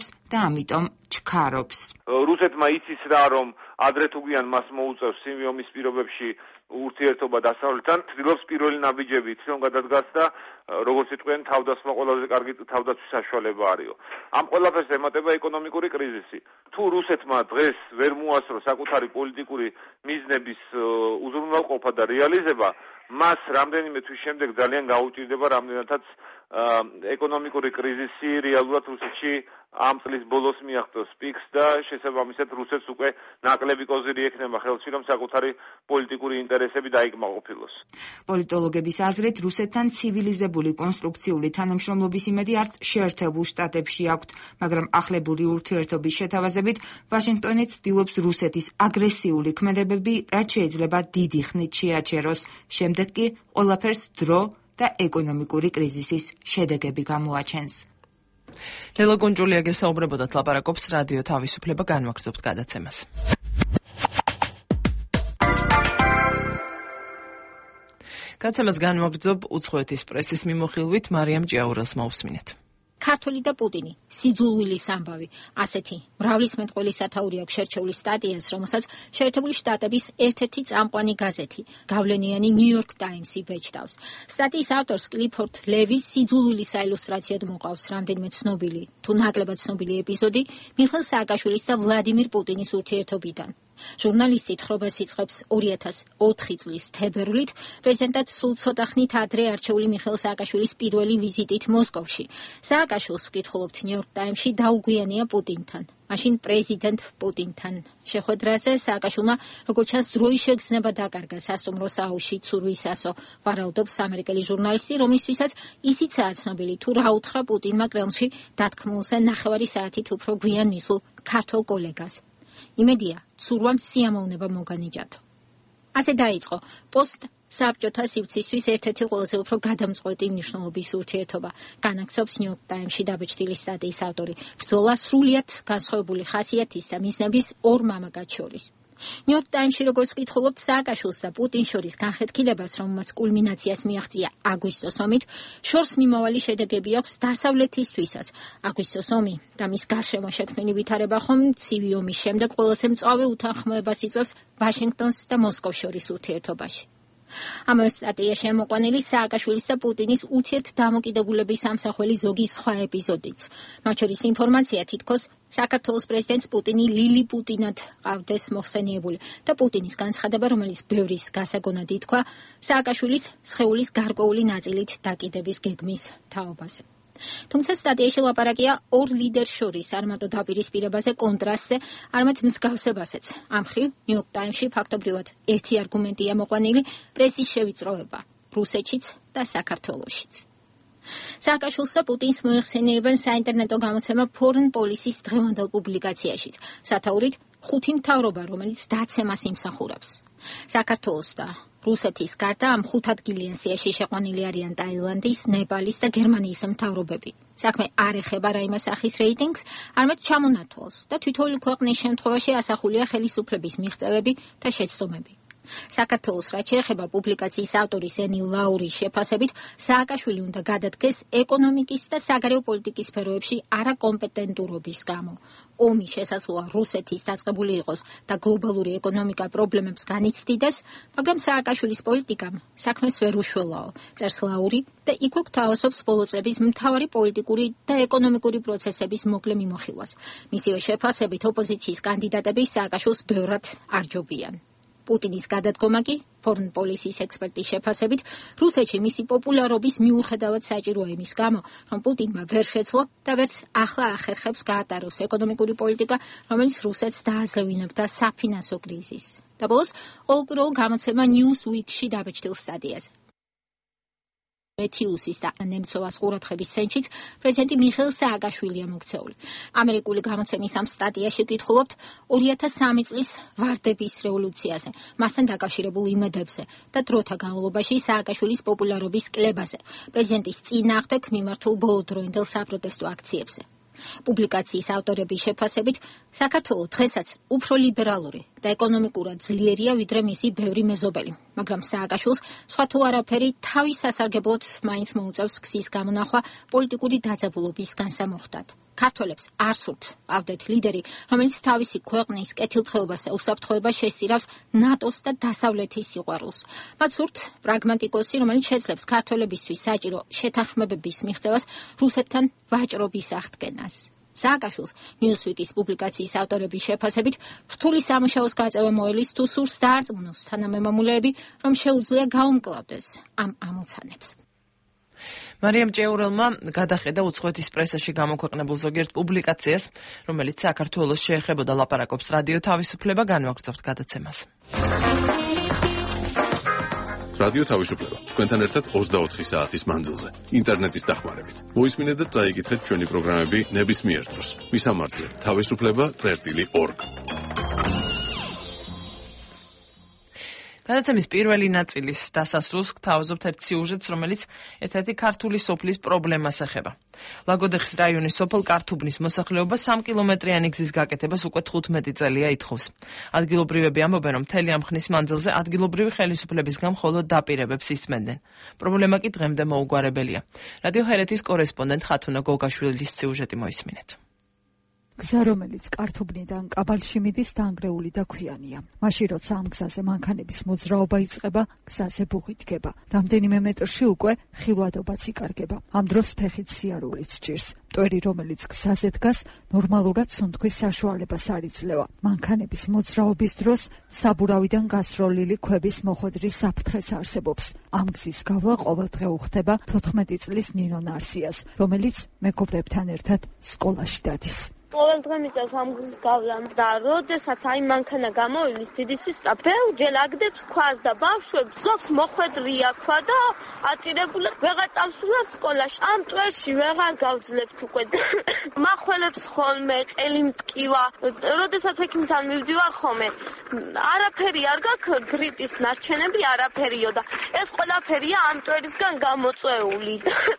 იცნობს და ამიტომ ჩქარობს. რუსეთმა იცის რა, რომ ადრე თუ გვიან მას მოუწევს იმ ომის პირობებში ურთიერთობა დასავლეთთან, ცდილობს პირველი ნაბიჯები თვითონ გადადგას და როგორც იტყვიან, თავდასხმა ყველაზე კარგი თავდაცვის საშუალება არისო. ამ ყველაფერს ემატება ეკონომიკური კრიზისი. თუ რუსეთმა დღეს ვერ მოასწრო საკუთარი პოლიტიკური მიზნების უზრუნველყოფა და რეალიზება, მას რამდენიმე თვის შემდეგ ძალიან გაუჭირდება რამდენადაც ეკონომიკური კრიზისი რეალურად რუსეთში ამ წლის ბოლოს მიაღწევს პიკს და შესაბამისად რუსეთს უკვე ნაკლები კოზირი ექნება ხელში, რომ საკუთარი პოლიტიკური ინტერესები დაიკმაყოფილოს. პოლიტოლოგების აზრით, რუსეთთან ცივილიზებული კონსტრუქციული თანამშრომლობის იმედი არც შეერთებულ შტატებში აქვთ, მაგრამ ახლებური ურთიერთობის შეთავაზებით ვაშინგტონი ცდილობს რუსეთის აგრესიული ქმედებები, რაც შეიძლება დიდი ხნით შეაჩეროს. შემდეგ კი ყველაფერს დრო და ეკონომიკური კრიზისის შედეგები გამოაჩენს. ლელა გონჯულია გესაუბრებოდათ, ლაპარაკობს რადიო თავისუფლება, განვაგრძობთ გადაცემას. გადაცემას განვაგრძობ უცხოეთის პრესის მიმოხილვით, მარიამ ჭიაურელს მოусმინეთ. ქართული და პუტინი, სიძულვილის ამბავი. ასეთი მრავლისმეტყველი სათაური აქვს შერჩეული სტატიას, რომელსაც შეერთებული შტატების ერთ-ერთი წამყვანი გაზეთი, გავლენიანი New York Times იბეჭდავს. სტატიის ავტორს კლიფორდ ლევის სიძულვილის საილუსტრაციოდ მოყავს რამდენიმე ცნობილი, თუ ნაკლებად ცნობილი ეპიზოდი მიხეილ სააკაშვილის და ვლადიმირ პუტინის ურთიერთობიდან. ჟურნალისტი თხრობას იწყებს ორი ათას ოთხი წლის თებერვლით, პრეზიდენტად სულ ცოტა ხნით ადრე არჩეული მიხეილ სააკაშვილის პირველი ვიზიტით მოსკოვში. სააკაშვილს ვკითხულობთ New York Times-ში დაუგვიანია პუტინთან. მაშინ პრეზიდენტ პუტინთან. შეხვედრაზე სააკაშვილმა როგორც ჩანს დროის შეგრძნება დაკარგა სასტუმრო საუში ცურვისასო, ვარაუდობს ამერიკელი ჟურნალისტი, რომლისთვისაც ისიცაა ცნობილი, თუ რა უთხრა პუტინმა კრემლში დათქმულზე ნახევარი საათით უფრო გვიან მისულ ქართველ კოლეგას. იმედია, ცურვამ სიამოვნება მოგანიჭათო. ასე დაიწყო პოსტ საბჭოთა სივრცისთვის ერთ-ერთი ყველაზე უფრო გადამწყვეტი მნიშვნელობის ურთიერთობა, განაგრძობს New York Times-ში დაბეჭდილი სტატიის ავტორი. ბრძოლა სრულიად განსხვავებული ხასიათის და მიზნების ორ მამაკაც შორის. New York Times-ში როგორც ვკითხულობთ სააკაშვილს და პუტინს შორის განხეთქილებას, რომელმაც კულმინაციას მიაღწია აგვისტოს ომით, შორს მიმავალი შედეგები აქვს დასავლეთისთვისაც. აგვისტოს ომი და მის გარშემო შექმნილი ვითარება ხომ ცივი ომის შემდეგ ყველაზე მწვავე უთანხმოებას იწვევს ვაშინგტონს და მოსკოვს შორის ურთიერთობაში. ამავე სტატიაში ამოყვანილი სააკაშვილის და პუტინის ურთიერთდამოკიდებულების ამსახველი ზოგი სხვა ეპიზოდიც. მათ შორის ინფორმაცია თითქოს საქართველოს პრეზიდენტს პუტინი ლილი პუტინად ყავდეს მოხსენიებული და პუტინის განცხადება, რომელიც ბევრის გასაგონად ითქვა, სააკაშვილის სხეულის გარკვეული ნაწილით დაკიდების გეგმის თაობაზე. თუმცა სტატიაში ლაპარაკია ორ ლიდერს შორის არ მარტო დაპირისპირებაზე, კონტრასტზე, არამედ მსგავსებასაც. ამ მხრივ New York Times-ში ფაქტობრივად ერთი არგუმენტია მოყვანილი, პრესის შევიწროება რუსეთშიც და საქართველოშიც. სააკაშვილს და პუტინს მოიხსენიებენ საინტერნეტო გამოცემა Foreign Policy-ის დღევანდელ პუბლიკაციაშიც, სათაურით ხუთი მთავრობა, რომელიც დაცემას იმსახურებს. საქართველოს და რუსეთის გარდა ამ ხუთ ადგილიან სიაში შეყვანილი არიან ტაილანდის, ნეპალის და გერმანიის მთავრობები. საქმე არ ეხება რაიმე სახის რეიტინგს, არამედ ჩამონათვალს და თითოეული ქვეყნის შემთხვევაში ასახულია ხელისუფლების მიღწევები და შეცდომები. საქართველოს რაც შეეხება პუბლიკაციის ავტორის ენილ ლაურის შეფასებით, სააკაშვილი უნდა გადადგეს ეკონომიკის და საგარეო პოლიტიკის სფეროებში არაკომპეტენტურობის გამო. ომი შესაძლოა რუსეთის დაწყებული იყოს და გლობალური ეკონომიკა პრობლემებს განიცდიდეს, მაგრამ სააკაშვილის პოლიტიკამ საქმეს ვერ უშველაო, წერს ლაური და იქვე გვთავაზობს ბოლო წლების მთავარი პოლიტიკური და ეკონომიკური პროცესების მოკლე მიმოხილვას. მისივე შეფასებით ოპოზიციის კანდიდატები სააკაშვილს ბევრად არჯობიან. პუტინის გადადგომა კი Foreign Policy-ის ექსპერტის შეფასებით რუსეთში მისი პოპულარობის მიუხედავად საჭიროა იმის გამო, რომ პუტინმა ვერ შეძლო და ვერც ახლა ახერხებს გაატაროს ეკონომიკური პოლიტიკა, რომელიც რუსეთს დააძლევინებდა საფინანსო კრიზისს. და ბოლოს ყოველკვირეულ გამოცემა Newsweek-ში დაბეჭდილ სტატიაზე. მეთიუსის და ნემცოვას ყურადღების ცენტრშიც პრეზიდენტი მიხეილ სააკაშვილია მოქცეული. ამერიკული გამოცემის ამ სტატიაში ვკითხულობთ ორი ათას სამი წლის ვარდების რევოლუციაზე, მასთან დაკავშირებულ იმედებზე და დროთა განმავლობაში სააკაშვილის პოპულარობის კლებაზე, პრეზიდენტის წინააღმდეგ მიმართულ ბოლოდროინდელ საპროტესტო აქციებზე. პუბლიკაციის ავტორების შეფასებით, საქართველოს დღესაც უფრო ლიბერალური და ეკონომიკურად ძლიერია ვიდრე მისი ბევრი მეზობელი, მაგრამ სააკაშვილს სხვა თუ არაფერი თავის სასარგებლოდ მაინც მოუწევს გზის გამონახვა პოლიტიკური დაძაბულობის განსამოხდად. ქართველებს არ სურთ ავდეთ ლიდერი, რომელიც თავისი ქვეყნის კეთილდღეობასა უსაფრთხოებას შესწირავს ნატოს და დასავლეთის სიყვარულს. მათ სურთ პრაგმატიკოსი, რომელიც შეძლებს ქართველებისთვის საჭირო შეთანხმებების მიღწევას, რუსეთთან ვაჭრობის აღდგენას. სააკაშვილს Newsweek-ის პუბლიკაციის ავტორების შეფასებით რთული სამუშაოს გაწევა მოელის თუ სურს დაარწმუნოს თანამემამულეები, რომ შეუძლია გაუმკლავდეს ამ ამოცანებს. მარიამ ჭეურელმა გადახედა უცხოეთის პრესაში გამოქვეყნებულ ზოგიერთ პუბლიკაციას, რომელიც საქართველოს შეეხებოდა ლაპარაკობს რადიო თავისუფლება, განვაგრძობთ გადაცემას. რადიო თავისუფლება. თქვენთან ერთად ოცდაოთხი საათის მანძილზე, ინტერნეტის დახმარებით. მოისმინეთ და წაიკითხეთ ჩვენი პროგრამები ნებისმიერ დროს. მისამართზე თავისუფლება წერტილი ორგ. გადაცემის პირველი ნაწილის დასასრულს გთავაზობთ ერთ სიუჟეტს, რომელიც ერთ-ერთი ქართული სოფლის პრობლემას ეხება. ლაგოდეხის რაიონის სოფელ კართუბნის მოსახლეობა სამ კილომეტრიანი გზის გაკეთებას უკვე თხუთმეტი წელია ითხოვს. ადგილობრივები ამბობენ, რომ მთელი ამ ხნის მანძილზე ადგილობრივი ხელისუფლებისგან მხოლოდ დაპირებებს ისმენდნენ. პრობლემა კი დღემდე მოუგვარებელია. რადიო ჰერეთის კორესპონდენტ ხათუნა გოგაშვილის სიუჟეტი მოისმინეთ. გზა, რომელიც კართუბნიდან კაბალში მიდის, დანგრეული და ქვიანია. მაშინ როცა ამ გზაზე მანქანების მოძრაობა იწყება, გზაზე ბუღი დგება. რამდენიმე მეტრში უკვე ხილვადობაც იკარგება. ამ დროს ფეხით სიარულიც ჭირს. მტვერი, რომელიც გზაზე დგას, ნორმალურად სუნთქვის საშუალებას არ იძლევა. მანქანების მოძრაობის დროს საბურავიდან გასროლილი ქვების მოხვედრის საფრთხეც არსებობს. ამ გზის გავლა ყოველდღე უხდება თოთხმეტი წლის ნინო ნარსიას, რომელიც მეგობრებთან ერთად სკოლაში დადის. ყოველ დღე მიწევს ამ გზის გავლამ და როდესაც აი მანქანა გამოვიდეს დიდი სისწრა, ბევრჯერ აგდებს ქვას და ბავშვებს ზოგს მოხვედრია ქვა და ატირებულად ვეღარ წავსულობ სკოლაში. ამ მტვერში ვეღარ გავძლებთ უკვე. მახველებს ხოლმე, ყელი მტკივა. როდესაც ექიმთან მივდივარ ხოლმე, არაფერი არ გაქვს, გრიპის ნარჩენები არაფერიო და ეს ყველაფერია ამ მტვერისგან გამოწვეული.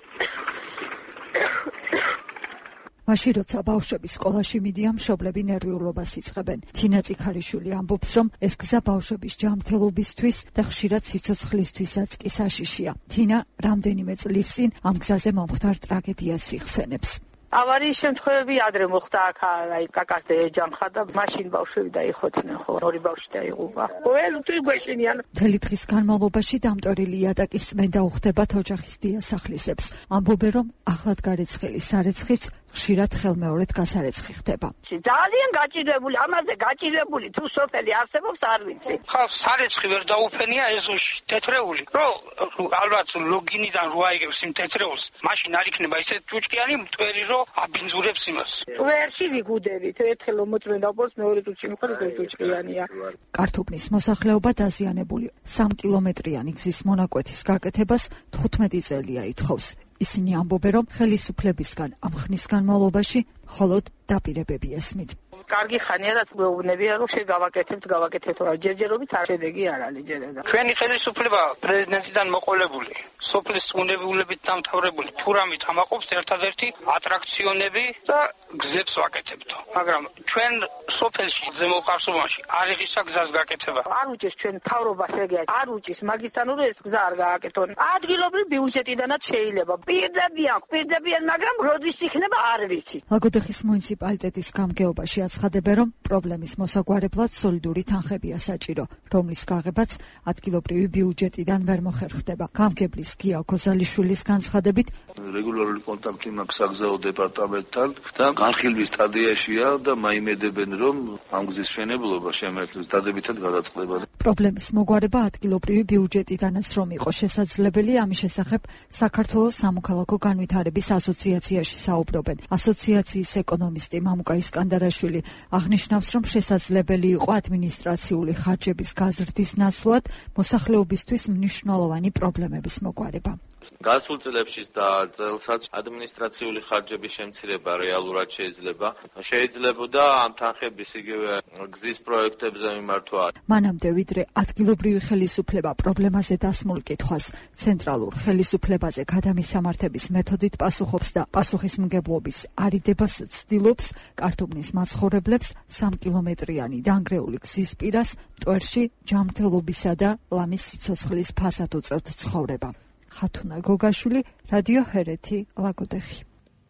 მაშინ როცა ბავშვები სკოლაში მიდიან, მშობლები ნერვიულობას იწყებენ. თინა წიქარიშვილი ამბობს, რომ ეს გზა ბავშვების ჯანმრთელობისთვის და ხშირად სიცოცხლისთვისაც კი საშიშია. თინა რამდენიმე წლის წინ ამ გზაზე მომხდარ ტრაგედიას იხსენებს. ავარიის შემთხვევები ადრე მოხდა აქ, აი კაკას და ეჯამხა და მაშინ ბავშვები დაიხოცნენ, ხო, ორი ბავშვი დაიღუპა. ყველი თუ გვეშინიან. მთელი დღის განმავლობაში დამტვერილი იატაკის წმენდა უხდებათ ოჯახის დიასახლისებს. ამბობენ, რომ ახლად გარეცხილი სარეცხიც ხშირად ხელმეორედ გასარეცხი ხდება. ძალიან გაჭირებული, ამაზე გაჭირებული თუ სოფელი არსებობს არ ვიცი. ხა სარეცხი ვერ დაუფენია ეზოში, თეთრეული. რო ალბათ ლოგინიდან რო აიგებს იმ თეთრეულს, მაშინ არ იქნება ისეთ ჭუჭკიანი მტვერი, რო აბინძურებს იმას. ტვერში ვიგუდებით, ერთხელ მოწმენდა ბოლოს მეორე წუთში მიყვარს ჭუჭკიანია. კართუბნის მოსახლეობა დაზიანებული სამ კილომეტრიანი გზის მონაკვეთის გაკეთებას თხუთმეტი წელია ითხოვს. ისინი ამბობენ, რომ ხელისუფლებისგან ამ ხნის განმავლობაში მხოლოდ დაპირებები ესმით. კარგი ხანია და გვეუბნებია, რომ შეგავაკეთებთ, გავაკეთებთ, რა ჯერჯერობით არ შედეგი არ არის ჯერა. ჩვენი ხელისუფლება პრეზიდენტიდან მოყოლებული, სოფლის უნებლიულებით დამთავრებული, თურამით ამაყობს ერთადერთი ატრაქციონები და გზებს ვაკეთებთ. მაგრამ ჩვენ სოფელში ზემოყარსუბანში არ იღისა გზას გაკეთება. არ უჭირს ჩვენ მთავრობას ეგეა, არ უჭირს მაგისთან, რომ ეს გზა არ გააკეთონ. ადგილობრივ ბიუჯეტიდანაც შეიძლება. პირდებიან, პირდებიან, მაგრამ როდის იქნება არ ვიცი. ლაგოდეხის მუნიციპალიტეტის გამგეობაში აცხადებენ, რომ პრობლემის მოსაგვარებლად სოლიდური თანხებია საჭირო, რომლის გაღებაც ადგილობრივი ბიუჯეტიდან ვერ მოხერხდება. გამგებლის გია გოზალიშვილის განცხადებით, რეგულარული კონტაქტი მაქვს საგზაო დეპარტამენტთან და განხილვის სტადიაშია და მაიმედებენ, რომ ამ გზის მშენებლობა შემართლებს დადებითად გადაწყდება. პრობლემის მოგვარება ადგილობრივი ბიუჯეტიდანაც რომ იყო შესაძლებელი, ამის შესახებ საქართველოს სამოქალაქო განვითარების ასოციაციაში საუბრობენ. ასოციაციის ეკონომისტი მამუკა ისკანდარაშვილი აღნიშნავს, რომ შესაძლებელი იყო ადმინისტრაციული ხარჯების გაზრდის ნაცვლად მოსახლეობისთვის მნიშვნელოვანი პრობლემების მოგვარება. გასულ წლებშიც და წელსაც ადმინისტრაციული ხარჯების შემცირება რეალურად შეიძლება. შეიძლებოდა ამ თანხების იგივე გზის პროექტებზე მიმართვა. მანამდე ვიდრე ადგილობრივი ხელისუფლება პრობლემაზე დასმულ კითხვას ცენტრალურ ხელისუფლებაზე გადამისამართების მეთოდით პასუხობს და პასუხისმგებლობის არიდებას ცდილობს, კართუბნის მაცხოვრებლებს სამ კილომეტრიანი დანგრეული გზის პირას მტვერში ჯანმრთელობისა და ლამის სიცოცხლის ფასად უწევთ ცხოვრება. ხათუნა გოგაშვილი, რადიო ჰერეთი, ლაგოდეხი.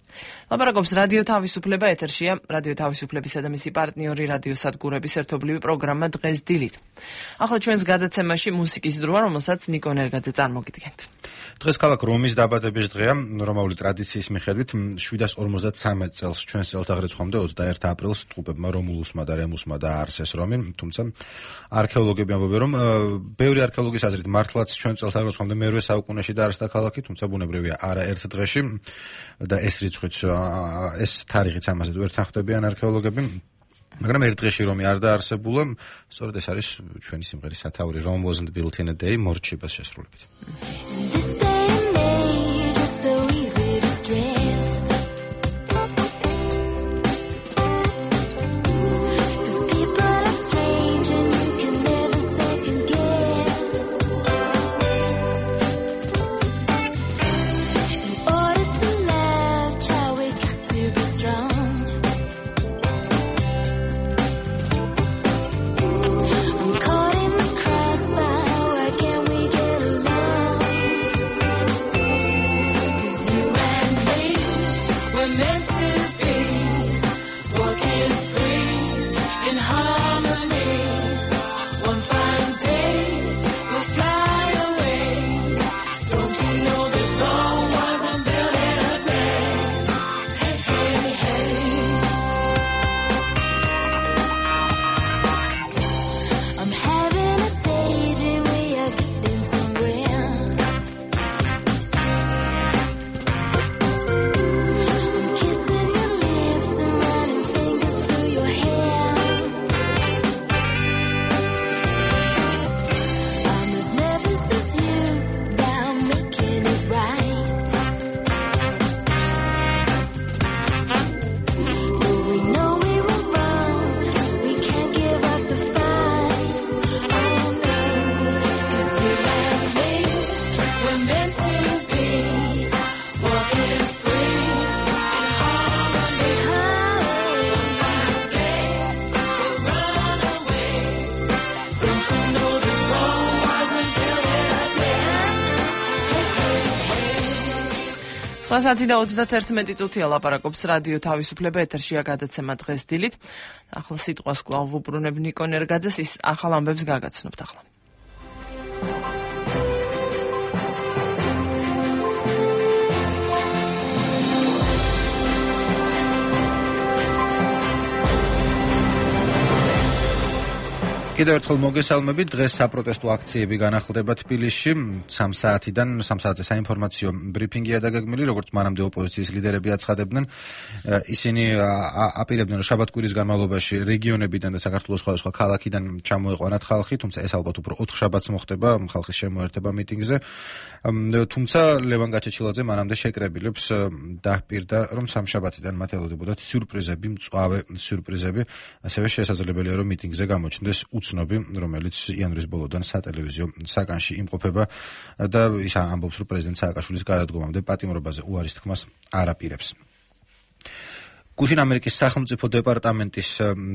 ლაპარაკობს რადიო თავისუფლება ეთერშია, რადიო თავისუფლებისა და მისი პარტნიორი რადიო სადგურების ერთობლივი პროგრამა დღეს დილით. ახლა ჩვენს გადაცემაში მუსიკის დროა, რომელსაც ნიკო ნერგაძე წარმოგიდგენთ. დღეს ქალაქ რომის დაბადების დღეა, რომაული ტრადიციის მიხედვით შვიდას ორმოცდათსამეტ წელს ჩვენს წელთაღრიცხვამდე ოცდაერთი აპრილს ტყუპებმა რომულუსმა და რემუსმა დააარსეს რომი, თუმცა არქეოლოგები ამბობენ, რომ ბევრი არქეოლოგის აზრით მართლაც ჩვენ წელთაღრიცხვამდე მერვე საუკუნეში დაარსდა ქალაქი, თუმცა ბუნებრივია არა ერთ დღეში და ეს რიცხვიც ეს თარიღიც ამაზე ვერ თანხმდებიან არქეოლოგები. მაგრამ ერთ დღეში რომი არ დაარსებულა, სწორედ ეს არის ჩვენი სიმღერის სათაური Rome wasn't built in a day მორჩიბას შესრულებით. ასათი და ოცდათერთმეტი წუთია ლაპარაკობს რადიო თავისუფლება ეთერშია გადაცემა დღეს დილით. ახლა სიტყვას კვლავ ვუბრუნებ ნიკო ნერგაძეს, ის ახალ ამბებს გაგაცნობთ ახლა. კიდევ ერთხელ მოგესალმებით. დღეს საპროტესტო აქციები განახლდება თბილისში. სამ საათიდან სამ საათზე საინფორმაციო ბრიფინგია დაგეგმილი, როგორც მანამდე ოპოზიციის ლიდერები აცხადებდნენ. ისინი აპირებდნენ, რომ შაბათ-კვირის განმავლობაში რეგიონებიდან და საქართველოს სხვადასხვა ქალაქიდან ჩამოეყვანათ ხალხი, თუმცა ეს ალბათ უფრო ოთხ შაბათს მოხდება ხალხის შემოერთება მიტინგზე. თუმცა ლევან გაჩეჩილაძე მანამდე შეკრებილებს დაჰპირდა, რომ სამშაბათიდან მათ ელოდებოდათ სიურპრიზები, მწვავე სიურპრიზები, ასევე შესაძლებელია, რომ მიტინგზე გამოჩნდეს უცნობი, რომელიც იანვრის ბოლოდან სატელევიზიო საგანში იმყოფება და ის ამბობს, რომ პრეზიდენტ სააკაშვილის გადადგომამდე პატიმრობაზე უარის თქმას არ აპირებს. გუშინ ამერიკის სახელმწიფო დეპარტამენტის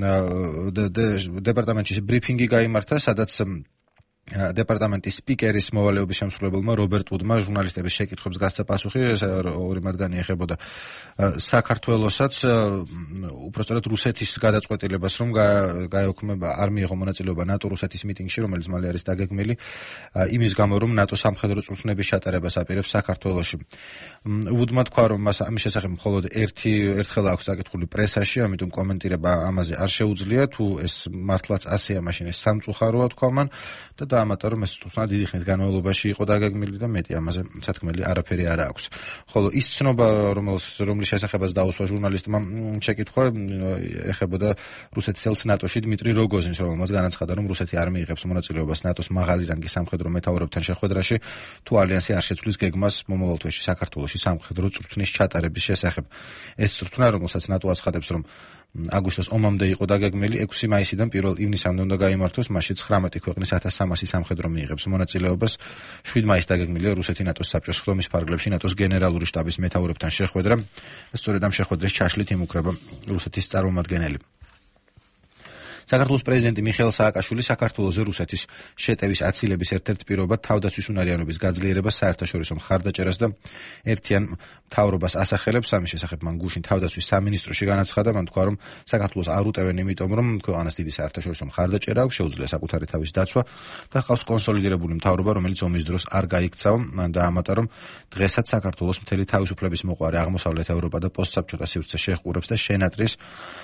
დეპარტამენტში ბრიფინგი გაიმართა, სადაც დეპარტამენტის სპიკერის მოვალეობის შემსრულებელმა რობერტ უდმა ჟურნალისტების შეკითხვებს გასცა პასუხი, ორი მათგანი ეხებოდა საქართველოსაც, უпростоრად რუსეთის გადაწყვეტილებას, რომ გაეოქმება არ მიიღო მონაწილეობა ნატო-რუსეთის მიტინგში, რომელიც მალე არის დაგეგმილი, იმის გამო, რომ ნატო სამხედრო წვრთნების ჩატარებას აპირებს საქართველოში. უდმა თქვა, რომ მას ამის შესახებ მხოლოდ ერთი ერთხელ აქვს დაკითხული პრესაში, ამიტომ კომენტირება ამაზე არ შეუძლია, თუ ეს მართლაც ასეა, მაშინ ეს სამწუხაროა, თქვა მან და დაამატა, რომ ეს თვითონ დიდი ხნის განმავლობაში იყო დაგეგმილი და მეტი ამაზე სათქმელი არაფერი არ აქვს. ხოლო ის ცნობა, რომლის შესახებაც დაუსვა ჟურნალისტმა შეკითხვა, ეხებოდა რუსეთის ელჩს ნატოში დმიტრი როგოზინს, რომელმაც განაცხადა, რომ რუსეთი არ მიიღებს მონაწილეობას ნატოს მაღალი რანგის სამხედრო მეთაურებთან შეხვედრაში, თუ ალიანსი არ შეცვლის გეგმას მომავალ თვეში საქართველოში სამხედრო წვრთნის ჩატარების შესახებ. ეს წვრთნა, რომელსაც ნატო აცხადებს, რომ აგვისტოს ომამდე იყო დაგეგმილი, ექვსი მაისიდან პირველ ივნისამდე უნდა გაიმართოს, მასში ცხრამეტი ქვეყნის ათას სამასი სამხედრო მიიღებს მონაწილეობას. შვიდ მაისს დაგეგმილია რუსეთი ნატოს საბჭოს ხდომის ფარგლებში ნატოს გენერალური შტაბის მეთაურებთან შეხვედრა. სწორედ ამ შეხვედრის ჩაშლით იმუქრება რუსეთის წარმომადგენელი. საქართველოს პრეზიდენტი მიხეილ სააკაშვილი საქართველოზე რუსეთის შეტევის აცილების ერთ-ერთ პირობად თავდაცვის უნარიანობის გაძლიერებას, საერთაშორისო მხარდაჭერას და ერთიან მთავრობას ასახელებს. ამის შესახებ მან გუშინ თავდაცვის სამინისტროში განაცხადა. მან თქვა, რომ საქართველოს არ უტევენ, იმიტომ რომ ქვეყანას დიდი საერთაშორისო მხარდაჭერა აქვს, შეუძლია საკუთარი თავის დაცვა და ჰყავს კონსოლიდირებული მთავრობა, რომელიც ომის დროს არ გაიქცავა. მან დაამატა, რომ დღესაც საქართველოს მთელი თავისუფლების მოყვარე აღმოსავლეთ ევროპა და პოსტსაბჭოთა სივრცე შეჰყურებს და შენატრის,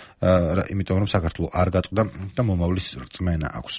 იმიტომ რომ საქართველოს არ გაწყდა და მომავლის რწმენა აქვს.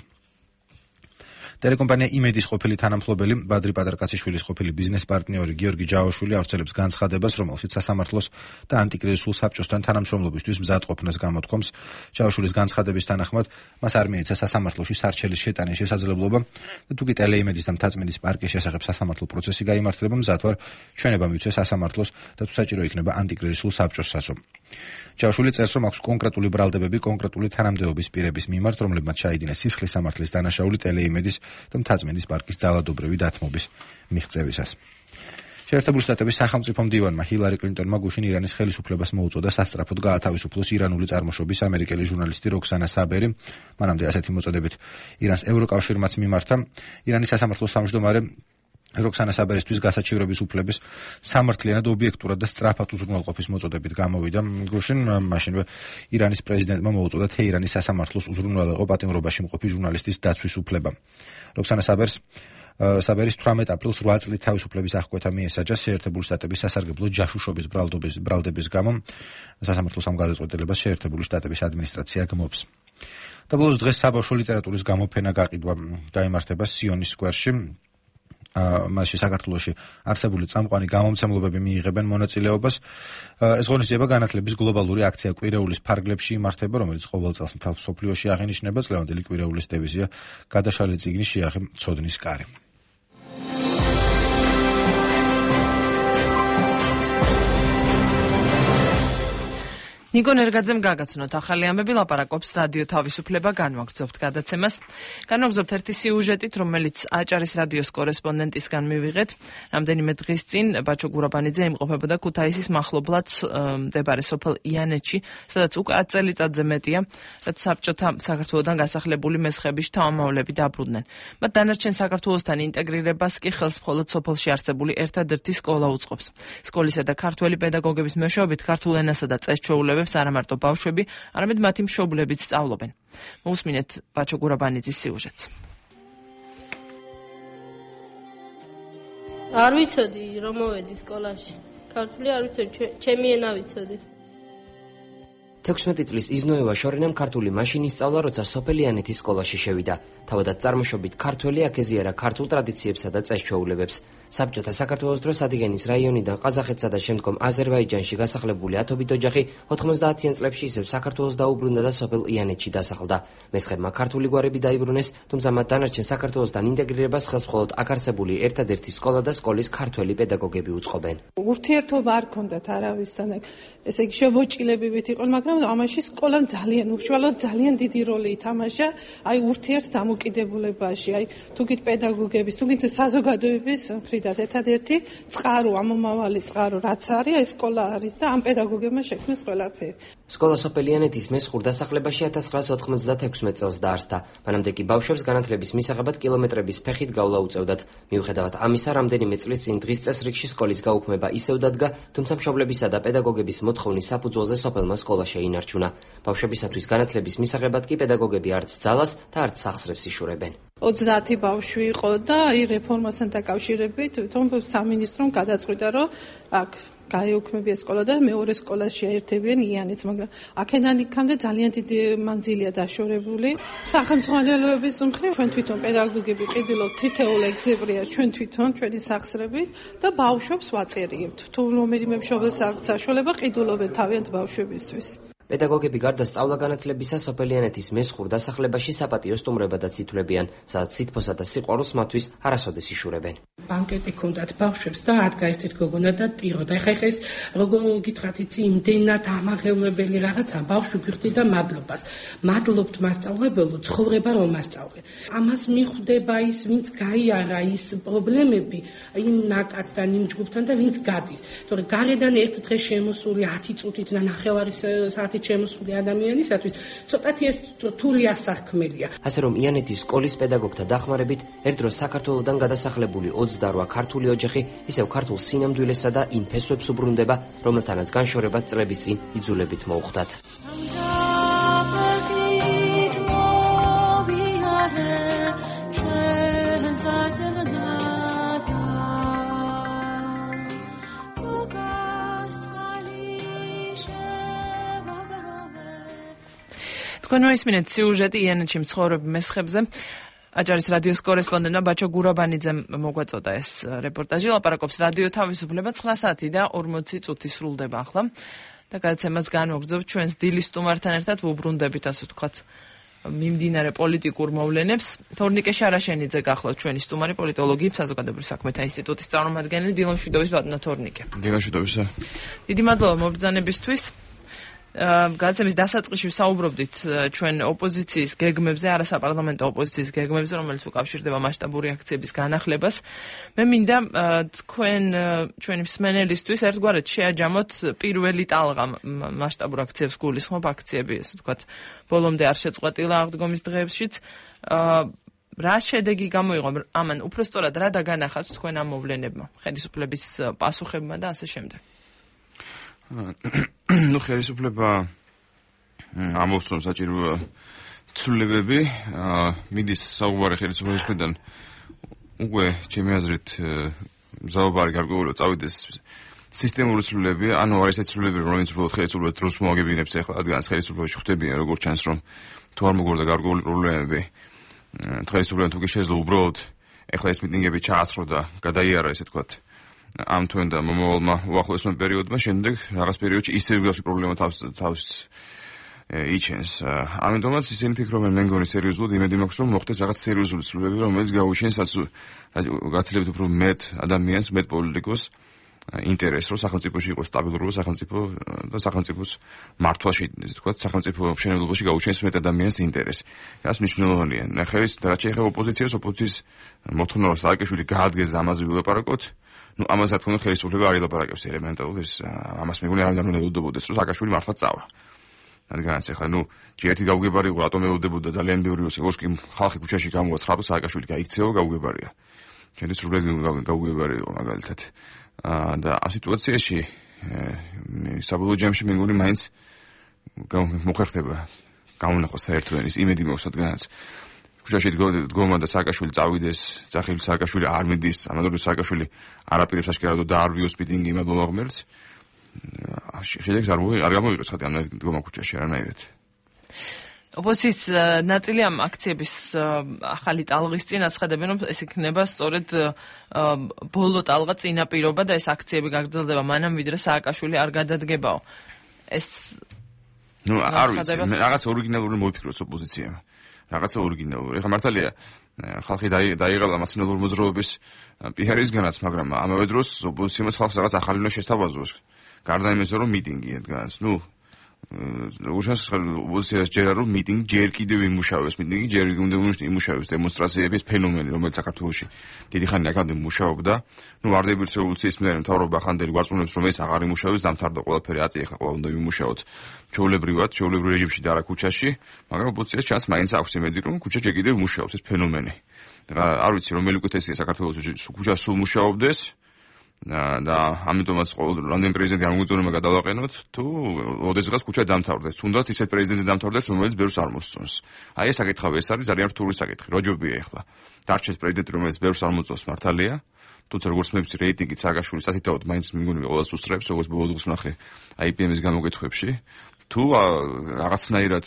ტელეკომპანია იმედის ყოფილი თანამფლობელი ბადრი პატარკაციშვილის ყოფილი ბიზნეს პარტნიორი გიორგი ჯავაშვილი ავრცელებს განცხადებას, რომელშიც სასამართლოს და ანტიკრიზისულ საბჭოსთან თანამშრომლობისთვის მზადყოფნას გამოთქვამს. ჯავაშვილის განცხადების თანახმად, მას არ მიეცა სასამართლოში სარჩელის შეტანის შესაძლებლობა და თუკი ტელეიმედის და მთაწმინდის პარკის შესახებ სასამართლო პროცესი გაიმართება, მზადვარ ჩვენება მივცეს სასამართლოს და თუ საჭირო იქნება ანტიკრიზისულ საბჭოსთასო. ჯავაშვილი წერს, რომ აქვს კონკრეტული ბრალდებები კონკრეტული თანამდებობის პირების მიმართ, რომლებმაც ჩაიდინეს სისხლის სამართლის დანაშაული ტელეიმედის და მთაწმინდის პარკის ძალადობრივი დათმობის მიღწევისას. შეერთებული შტატების სახელმწიფო მდივანმა ჰილარი კლინტონმა გუშინ ირანის ხელისუფლებას მოუწოდა სასწრაფოდ გაათავისუფლოს ირანული წარმოშობის ამერიკელი ჟურნალისტი როქსანა საბერი. მანამდე ასეთი მოწოდებით ირანს ევროკავშირმაც მიმართა. ირანის სასამართლოს თავმჯდომარე როქსანა საბერისთვის გასაჩივრების უფლების სამართლიანად, ობიექტურად და სწრაფად უზრუნველყოფის მოწოდებით გამოვიდა. გუშინ მაშინვე ირანის პრეზიდენტმა მოუწოდა თეირანის სასამართლოს უზრუნველყო პატიმრობაში მყოფი ჟურნალისტის დაცვის უფლება. როქსანა საბერს საბერის თვრამეტ აპრილს რვა წლით თავისუფლების აღკვეთა მიესაჯა შეერთებული შტატების სასარგებლო ჯაშუშობის ბრალდების ბრალდების გამო. სასამართლოს ამ გადაწყვეტილებას შეერთებული შტატების ადმინისტრაცია გმობს. და ბოლოს დღეს საბავშვო ლიტერატურის გამოფენა გაყიდვა გაიმართება სიონის სკვერში. მასში საქართველოში არსებული წამყვანი გამომცემლობები მიიღებენ მონაწილეობას. ეს ღონისძიება განათლების გლობალური აქცია კვირეულის ფარგლებში იმართება, რომელიც ყოველ წელს მთელ მსოფლიოში აღინიშნება. წლევანდელი კვირეულის დევიზია გადაშალი წიგნი შეახი ცოდნის კარი. ნიკონ ერგაძემ გაგაცნოთ ახალი ამბები, ლაპარაკობს რადიო თავისუფლება, განვაგრძობთ გადაცემას. განვაგრძობთ ერთი სიუჟეტით, რომელიც აჭარის რადიოს კორესპონდენტისგან მივიღეთ. რამდენიმე დღის წინ ბაჩო გურაბანიძე იმყოფებოდა ქუთაისის მახლობლად მდებარე სოფელ იანეთში, სადაც უკვე ათ წელიწადზე მეტია, რაც საბჭოთა საქართველოსთან გასახლებული მესხების შთამომავლები დაბრუნდნენ. მათ დანარჩენ საქართველოსთან ინტეგრირებას კი ხელს მხოლოდ სოფელში არსებული ერთადერთი სკოლა უწყობს. სკოლისა და ქართველი პედაგოგების მეშვეობით ქართულ ენასა და წესჩვეულებებს არა მარტო ბავშვები, არამედ მათი მშობლებიც სწავლობენ. მოусმინეთ ბაჩო გურაბანიძის სიუჟეტს. არ ვიცოდი რომ მოვედი სკოლაში. ქართული არ ვიცოდი, ჩემი ენა ვიცოდი. თექვსმეტი წლის იზნოევა შორინამ ქართული მაშინ ისწავლა, როცა სოფელი იანეთის სკოლაში შევიდა. თავადაც წარმოშობით ქართველი აკეზიარა ქართულ ტრადიციებსა და წესჩვეულებებს. საბჭოთა საქართველოს დროს ადიგენის რაიონიდან ყაზახეთსა და შემდგომ აზერბაიჯანში გასახლებული ათობით ოჯახი ოთხმოცდაათიან წლებში ისევ საქართველოს დაუბრუნდა და სოფელ იანეთში დასახლდა. მესხებმა ქართული გვარები დაიბრუნეს, თუმცა მათ დანარჩენ საქართველოსთან ინტეგრირებას ხელს მხოლოდ აქ არსებული ერთადერთი სკოლა და სკოლის ქართველი პედაგოგები უწყობენ. ურთიერთობა არ ქონდათ არავისთან, ესე იგი შევოჭილებებით იყვნენ, მაგრამ ამაში სკოლამ ძალიან უშუალოდ ძალიან დიდი როლი ითამაშა, აი ურთიერთ დამოკიდებულებაში, აი თუგით პედაგოგების, თუგით საზოგადოების მხრიდან ერთადერთი წყარო, ამომავალი წყარო რაც არის, ეს სკოლა არის და ამ პედაგოგებმა შექმნეს ყველაფერი. სკოლა სოფელი იანეთის მესხურ დასახლებაში ათას ცხრაასა ოთხმოცდათექვსმეტ წელს დაარსდა. მანამდე კი ბავშვებს განათლების მისაღებად კილომეტრების ფეხით გავლა უწევდათ. მიუხედავად ამისა, რამდენიმე წლის წინ დღის წესრიგში სკოლის გაუქმება ისევ დადგა, თუმცა მშობლებისა და პედაგოგების მოთხოვნის საფუძველზე სოფელმა სკოლა შეინარჩუნა. ბავშვებისათვის განათლების მისაღებად კი პედაგოგები არც ძალას და არც სახსრებს იშურებენ. ოცდაათი ბავშვი იყო და აი რეფორმასთან დაკავშირებით თვითონ სამინისტრომ გადაწყვიტა, რომ აქ გაეუქმებია სკოლა და მეორე სკოლას შეერთებიან იანეთს, მაგრამ აქედან იქამდე ძალიან დიდი მანძილია დაშორებული. სახელმძღვანელოების მხრივ ჩვენ თვითონ პედაგოგები ყიდულობთ თითოეულ ეგზემპლიარს ჩვენ თვითონ ჩვენი სახსრებით და ბავშვებს ვაწერიებთ. თუ რომელიმე მშობელს აქვს საშუალება ყიდულობენ თავიანთ ბავშვებისთვის. პედაგოგები გარდა სწავლა-განათლებისა სოფელი იანეთის მესხურ დასახლებაში საპატიო სტუმრებადაც ითვლებიან, სადაც სითბოსა და სიყვარულს მათთვის არასოდეს იშურებენ. ბანკეტი ქონდათ ბავშვებს და ადგა ერთ-ერთ გოგონა და ტირო და ეხა ეს როგორ გითხრათ იცი იმდენად ამაღელვებელი რაღაცა ბავშვი გვიხდიდა მადლობას. მადლობთ მასწავლებელო, ცხოვრება რომ მასწავლე. ამას მიხვდება ის, ვინც გაიარა ის პრობლემები იმ ნაკადთან, იმ ჯგუფთან და ვინც გადის. თორე გარედან ერთ დღეს შემოსული ათი წუთით და ნახევარი საათით სახით შემოსული ადამიანისათვის ცოტათი ეს რთული ასახმელია. ასე რომ იანეთის სკოლის პედაგოგთა დახმარებით ერთ დროს საქართველოსდან გადასახლებული ოცდაოთხ ქართული ოჯახი ისევ ქართულ სინამდვილესა და იმ ფესვებს უბრუნდება, რომელთანაც განშორება წლების წინ იძულებით მოუხდათ. თქვენ მოისმინეთ სიუჟეტი იანეთში მცხოვრები მესხებზე. აჭარის რადიოს კორესპონდენტმა ბაჩო გურაბანიძემ მოგვაწოდა ეს რეპორტაჟი. ლაპარაკობს რადიო თავისუფლება. ცხრა საათი და ორმოცი წუთი სრულდება ახლა. და გადაცემას განვაგრძობთ ჩვენს დილის სტუმართან ერთად ვუბრუნდებით, ასე ვთქვათ, მიმდინარე პოლიტიკურ მოვლენებს. თორნიკე შარაშენიძე გახლავთ ჩვენი სტუმარი, პოლიტოლოგი, საზოგადოებრივ საქმეთა ინსტიტუტის წარმომადგენელი. დილამშვიდობის ბატონო თორნიკე. დილამშვიდობისა. დიდი მადლობა მობრძანებისთვის. გადაცემის დასაწყისში საუბრობდით ჩვენ ოპოზიციის გეგმებზე, არასაპარლამენტო ოპოზიციის გეგმებზე, რომელიც უკავშირდება მასშტაბური აქციების განახლებას. მე მინდა თქვენ ჩვენი მსმენელისთვის ერთგვარად შეაჯამოთ პირველი ტალღა მასშტაბურ აქციებს გულისხმობ აქციები, ასე ვთქვათ, ბოლომდე არ შეწყვეტილა აღდგომის დღეებშიც. რა შედეგი გამოიღო ამან, უფრო სწორად რა დაგანახათ თქვენ ამ მოვლენებმა, ხელისუფლების პასუხებმა და ასე შემდეგ. ნუ ხელისუფლება ამოვსწროს საჭირო ცვლილებები, მიდის საუბარი ხელისუფლებისგან უკვე ჩემი აზრით მზაობარი გარკვეულო წავიდეს სისტემური ცვლილებები, ანუ არის ეს ცვლილებები, რომელიც უბრალოდ ხელისუფლებას დროს მოაგებინებს ახლა, რადგან ხელისუფლებაში ხვდებიან როგორც ჩანს, რომ თუ არ მოგორდა გარკვეული პრობლემები, ხელისუფლებამ თუ კი შეძლო უბრალოდ ახლა ეს მიტინგები ჩაასრო და გადაიარა, ესე ვთქვათ, ამ თვენ და მომავალმა უახლოესმა პერიოდმა, შემდეგ რაღაც პერიოდში ისევ გასული პრობლემა თავს თავს იჩენს. ამიტომაც ისინი ფიქრობენ, მე მგონი სერიოზულად იმედი მაქვს, რომ მოხდეს რაღაც სერიოზული ცვლილებები, რომელიც გაუჩენს გაცილებით უფრო მეტ ადამიანს, მეტ პოლიტიკოს ინტერესს, რომ სახელმწიფოში იყოს სტაბილური სახელმწიფო და სახელმწიფოს მართვაში, ესე ვთქვათ, სახელმწიფო მშენებლობაში გაუჩენს მეტ ადამიანს ინტერესი. ეს მნიშვნელოვანია. ნახევრის და რაც შეეხება ოპოზიციას, ოპოზიციის მოთხოვნა რომ სააკაშვილი გაადგეს და ამაზე ვილაპარაკოთ. ну ამას რა თქმა უნდა ხელისუფლება არ ილაპარაკებს ელემენტარულად, ეს ამას მეგონი არ უნდა ელოდებოდეს, რომ სააკაშვილი მართლა წავა. რადგანაც ახლა ნუ ჯერეთი გაუგებარი იყო, რატომ ელოდებოდა ძალიან ბევრი ოსკი ხალხი ქუჩაში გამოვაცხადა, რომ სააკაშვილი გაიქცევა, გაუგებარია. ჩემი სრულიად გაუგებარი იყო მაგალითად. და ამ სიტუაციაში საბოლოო ჯამში მეგონი მაინც მოხერხდება გამონახოს საერთოდ ის იმედი მაქვს, რადგანაც ქუჩაში დგომა და სააკაშვილი წავიდეს, სახელი სააკაშვილი არ მიდის, ამავდროულად სააკაშვილი არაპირებს აშკარად და არ ვიოს მიტინგი მადლობა ღმერთს. შედეგს არ არ გამოიღებს ხათი ამ დგომა ქუჩაში არანაირად. ოპოზიციის ნაწილი ამ აქციების ახალი ტალღის წინ აცხადებენ, რომ ეს იქნება სწორედ ბოლო ტალღა წინაპირობა და ეს აქციები გაგრძელდება მანამ, ვიდრე სააკაშვილი არ გადადგებაო. ეს ნუ არ ვიცი, რაღაც ორიგინალური მოიფიქროს ოპოზიციამ. რაღაცა ორიგინალური. ეხლა მართალია ხალხი დაიღალა მაცინებელური მოძრაობის პიარისგანაც, მაგრამ ამავე დროს ოპოზიციამ ხალხს რაღაც ახალი უნდა შესთავაზოს. გარდა იმისა, რომ მიტინგია დგას. ნუ უშავს ოპოზიციას ჯერა რომ მიტინგი ჯერ კიდევ იმუშავებს, მიტინგი ჯერ უნდა იმუშავებს, დემონსტრაციების ფენომენი, რომელიც საქართველოში დიდი ხანი აქამდე მუშაობდა. ნუ ვარდების რევოლუციის მერე მთავრობა ახანდელი გვარწმუნებს, რომ ეს აღარ იმუშავებს, დამთავრდა ყველაფერი, აწი ახლა ყველა უნდა იმუშაოთ. ჩვეულებრივად, ჩვეულებრივ რეჟიმში და არა ქუჩაში, მაგრამ ოპოზიციას ჩანს მაინც აქვს იმედი, რომ ქუჩა ჯერ კიდევ იმუშავებს, ეს ფენომენი. არ ვიცი, რომელი უკეთესია საქართველოში ქუჩა სულ მუშაობდეს. და ამიტომაც რამდენი პრეზიდენტი არ მოგვიწონება გადავაყენოთ, თუ ოდესღაც ქუჩა დამთავრდეს, თუნდაც ისეთ პრეზიდენტზე დამთავრდეს, რომელიც ბევრს არ მოსწონს. აი ეს საკითხავი, ეს არის ძალიან რთული საკითხი. რა ჯობია ახლა? დარჩეს პრეზიდენტი, რომელიც ბევრს არ მოწონს, მართალია, თუმცა როგორც მეც რეიტინგით სააკაშვილი სათითაოდ მაინც მიგონი ყველას უსწრებს, როგორც ბოლოს ვნახე აი პი ემის გამოკითხვებში, თუ რაღაცნაირად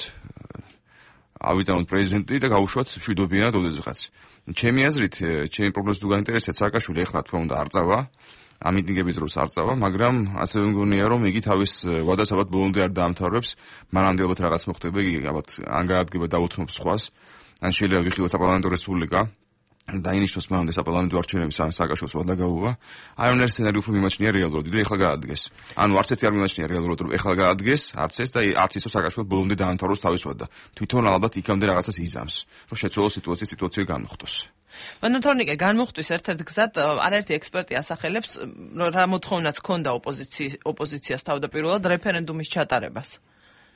ავიტანოთ პრეზიდენტი და გავუშვათ მშვიდობიანად ოდესღაც. ჩემი აზრით, ჩემი პროგნოზი თუ გაინტერესებს, სააკაშვილი ახლა თქმა უნდა არ წავა. ამ მიტინგების დროს არ წავა, მაგრამ ასევე მგონია, რომ იგი თავის ვადას ალბათ ბოლომდე არ დაამთავრებს, მანამდე ალბათ რაღაც მოხდება, იგი ალბათ ან გაადგება და უთმობს სხვას, ან შეიძლება ვიხილოთ საპარლამენტო რესპუბლიკა, დაინიშნოს მანამდე საპარლამენტო არჩევნების სააკაშვილს ვადა გაუვა. აი ამ სცენარი უფრო მიმაჩნია რეალურად, ვიდრე ეხლა გაადგეს. ანუ არც ერთი არ მიმაჩნია რეალურად, რომ ეხლა გაადგეს, არც ეს და არც ის რომ სააკაშვილი ბოლომდე დაამთავროს თავის ვადა. თვითონ ალბათ იქამდე რაღაცას იზამს, რომ შეცვალოს სიტუაცია სიტუაცია განმოხტოს. მანოთორნიკე განმოხტვის ერთ-ერთ გზად არაერთი ექსპერტი ასახელებს, რა მოთხოვნაც ჰქონდა ოპოზიციის ოპოზიციას თავდაპირველად რეფერენდუმის ჩატარებას.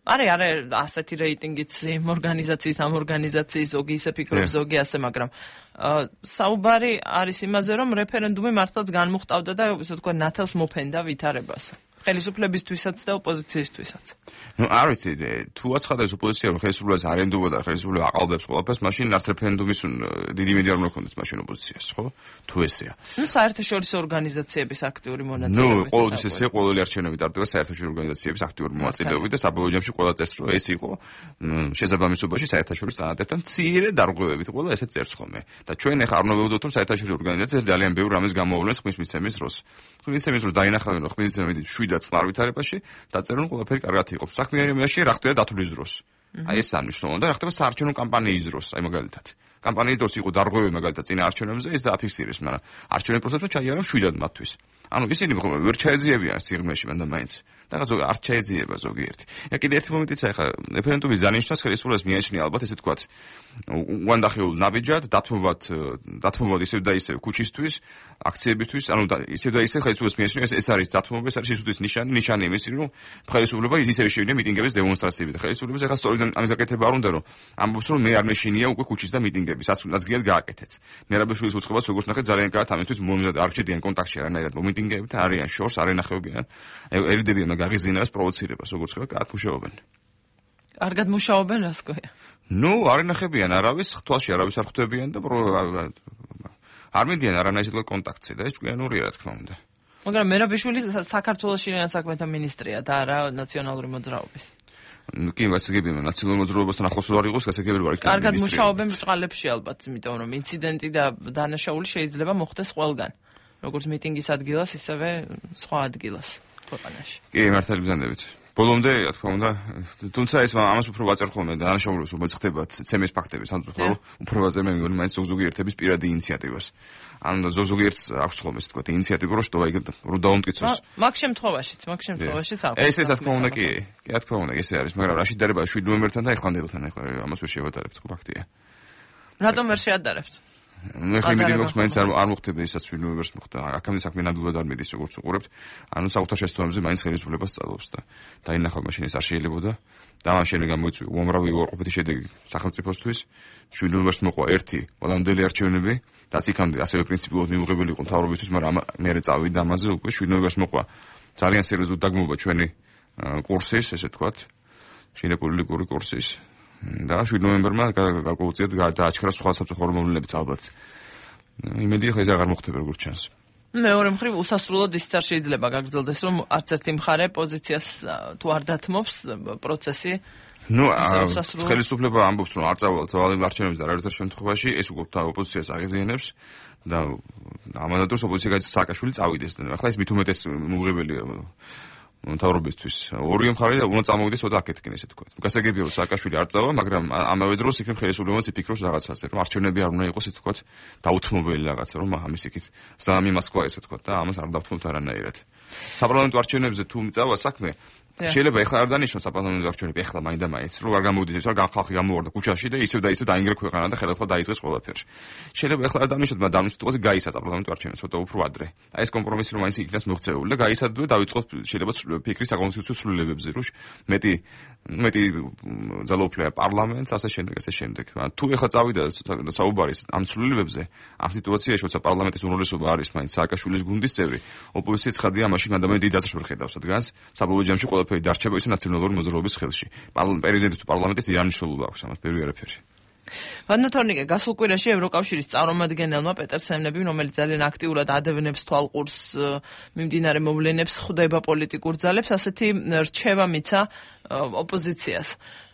არის არის ასეთი რეიტინგიც იმ ორგანიზაციის ამ ორგანიზაციის ზოგი ისე ფიქრობს ზოგი ასე, მაგრამ საუბარი არის იმაზე, რომ რეფერენდუმი მართლაც განმუხტავდა და ისე თქვა ნათელს მოფენდა ვითარებას. ხელისუფლებისთვისაც და ოპოზიციისთვისაც. ნუ არ ვიცი, თუ აცხადებს ოპოზიცია რომ ხელისუფლებას არ ენდობოდა, ხელისუფლება აყალბებს ყველაფერს, მაშინ არც რეფერენდუმის დიდი იმედი არ უნდა ჰქონდეს მაშინ ოპოზიციას, ხო? თუ ესეა. ნუ საერთაშორისო ორგანიზაციების აქტიური მონაწილეობით. ნუ ყოველთვის ესე ყოველი არჩევნები ტარდება საერთაშორისო ორგანიზაციების აქტიური მონაწილეობით და საბოლოო ჯამში ყველა წერს რომ ეს იყო შესაბამისობაში საერთაშორისო სტანდარტებთან მცირე დარღვევებით, ყველა ესე წერს ხოლმე. და ჩვენ ახლა არ უნდა ვეუბნოთ რომ საერთაშორისო ორგანიზაციები ძალიან ბევრ რამეს გამოავლენს ხმის მიცემის დროს. ხმის მიცემის დროს დაინახავენ რომ ხმის მიცემები შვიდ და წყნარ ვითარებაში დაწერენ ყველაფერი კარგად იყო. საქმიანი იმაში რა ხდება დათვლის დროს. აი ეს ანიშნულო და რა ხდება საარჩევნო კამპანიის დროს, აი მაგალითად. კამპანიის დროს იყო დარღვევები მაგალითად წინა არჩევნებზე, ეს დააფიქსირეს, მაგრამ არჩევნების პროცესმა ჩაიარა შვიდად მათთვის. ანუ ისინი ვერ ჩაეძიებიან სიღრმეში მანდა მაინც. და ზოგი არ ჩაეძიება ზოგიერთი. ეხა კიდე ერთი მომენტიც ახლა რეფერენდუმის დანიშნვას ხელისუფლებას მიაჩნია ალბათ ესე თქვათ უანდახეულ ნაბიჯად, დათმობად დათმობად ისევ და ისევ ქუჩისთვის, აქციებისთვის, ანუ ისევ და ისევ ხელისუფლებას მიაჩნია ეს არის დათმობა, ეს არის სისუსტის ნიშანი, ნიშანი იმისი, რომ ხელისუფლება ისევ შევიდა მიტინგების დემონსტრაციები და ხელისუფლებას ეხლა სწორედ ამის გაკეთება არ უნდა რომ ამბობს რომ მე არ მეშინია უკვე ქუჩის და მიტინგების, ასულაზგიად გააკეთეთ. მერაბაშვილის უწყებას როგორც ნახეთ ძალიან კარგად ამისთვის მომზად არ ჩედიან კონტაქტში არანაირად მომიტინგებთან, არიან შორს, არ ენახებიან, ერიდებიან გაღიზინებას პროვოცირებას, როგორც ხება, კარგად მუშაობენ. კარგად მუშაობენ, რას ქვია? ნუ, არ ენახებიან არავის, თვალში არავის არ ხვდებიან და არ მიდიან არანაირად კონტაქტზე და ეს ჭკვიანურია, რა თქმა უნდა. მაგრამ მერაბიშვილი საქართველოს შინაგან საქმეთა მინისტრია და არა ნაციონალური მოძრაობის. კი, ვასაგებია ნაციონალურ მოძრაობასთან ახლოს არ იყოს, გასაგებია ვარ იქ. კარგად მუშაობენ ბრწყალებში ალბათ, იმიტომ რომ ინციდენტი და დანაშაული შეიძლება მოხდეს ყველგან, როგორც მიტინგის ადგილას, ისევე სხვა ადგილას. კი, მართალი ბრძანდებით. ბოლომდე, რა თქმა უნდა, თუმცა ეს ამას უფრო ვაწერ ხოლმე და დანაშაულებს უფრო ხდება ცემის ფაქტები, სამწუხარო, უფრო ვაწერ მე მგონი მაინც ზოგ-ზოგი ერთების პირადი ინიციატივას. ანუ ზოგ-ზოგი ერთს აქვს ხოლმე ესე თქვა ინიციატივა რომ შტოვა იგ რომ დაუმტკიცოს. მაგ შემთხვევაშიც, მაგ შემთხვევაშიც აქვს. ეს ეს რა თქმა უნდა კი, კი რა თქმა უნდა ესე არის, მაგრამ რაში დადება შვიდ ნოემბერთან და ეხლანდელთან ახლა ამას ვერ შევადარებთ, ხო ფაქტია. რატომ ვერ შეადარებთ? მე ხრი მიტინგს მაინც არ არ მოხდება ისაც შვიდ ნოემბერს მოხდა. აქამდე საქმე ნამდვილად არ მიდის როგორც უყურებთ. ანუ საკუთარ შესწავლებზე მაინც ხელისუფლებას სწავლობს და დაინახავ მაშინ ეს არ შეიძლებოდა. და ამ შენი გამოიწვია უამრავი უარყოფითი შედეგი სახელმწიფოსთვის. შვიდ ნოემბერს მოყვა ერთი ყველამდელი არჩევნები, რაც იქამდე ასევე პრინციპულად მიუღებელი იყო მთავრობისთვის, მაგრამ მე რე წავიდა ამაზე უკვე შვიდ ნოემბერს მოყვა ძალიან სერიოზული დაგმობა ჩვენი კურსის, ესე თქვათ, შინაპოლიტიკური კურსის. და შვიდ ნოემბერმა გარკვეულწილად დააჩქარა სხვა სამწუხარო მოვლენებიც ალბათ. იმედი ხა ეს აღარ მოხდება როგორც ჩანს. მეორე მხრივ უსასრულოდ ისიც არ შეიძლება გაგრძელდეს, რომ არც ერთი მხარე პოზიციას თუ არ დათმობს პროცესი. ნუ ხელისუფლება ამბობს რომ არ წავალ ძალები არჩევნებს და არაერთი შემთხვევაში ეს უკვე ოპოზიციას აღიზიანებს და ამან დროს ოპოზიცია სააკაშვილი წავიდეს. ახლა ეს მით უმეტეს მოუღებელია მთავრობისთვის. ორივე მხარე უნდა წამოვიდეს ოდა აკეთკენ ესე თქვა. გასაგებია რომ სააკაშვილი არ წავა, მაგრამ ამავე დროს იქნებ ხელისუფლებაც იფიქროს რაღაცაზე, რომ არჩევნები არ უნდა იყოს ესე თქვა დაუთმობელი რაღაცა, რომ ამის იქით ზამი მოსკვა ესე თქვა და ამას არ დავთმობთ არანაირად. საპარლამენტო არჩევნებზე თუ მიწავა საქმე შეიძლება ეხლა არ დანიშნოს საპარლამენტო არჩევნები ეხლა მაინდა მაინც რომ არ გამოვიდეს ის არ ხალხი გამოვარდა ქუჩაში და ისევ და ისევ დაინგრა ქვეყანა და ხელახლა დაიწყეს ყველაფერი. შეიძლება ეხლა არ დანიშნოთ, მაგრამ დამნაშავე გაისა საპარლამენტო არჩევნები ცოტა უფრო ადრე. აი ეს კომპრომისი რომ მაინც იქნას მოღწეული და გაისადო და დაიწყოთ შეიძლება ფიქრის საკონსტიტუციო ცვლილებებზე რომ მეტი მეტი ძალაუფლება პარლამენტს ასე შემდეგ ასე შემდეგ. თუ ეხლა წავიდა საუბარი ამ ცვლილებებზე, ამ სიტუაციაში როცა პარლამენტის უმრავლესობა არის მაინც სააკაშვილის გუნდის წევრი, ოპოზიცია ცხადია მაშინ ადამიანები დიდ აზრს ვერ ხედავს, რადგან საბოლოო ჯამში ყველაფერი დარჩება ისე ნაციონალური მოძრაობის ხელში. პრეზიდენტის თუ პარლამენტის დიდი მნიშვნელობა აქვს ამას, ბევრი არაფერი. ვანო თორნიკე, გასულ კვირაში ევროკავშირის წარმომადგენელმა პეტერ სემნები, რომელიც ძალიან აქტიურად ადევნებს თვალყურს მიმდინარე მოვლენებს, ხვდება პოლიტიკურ ძალებს, ასეთი რჩევა მიცა ოპოზიციას,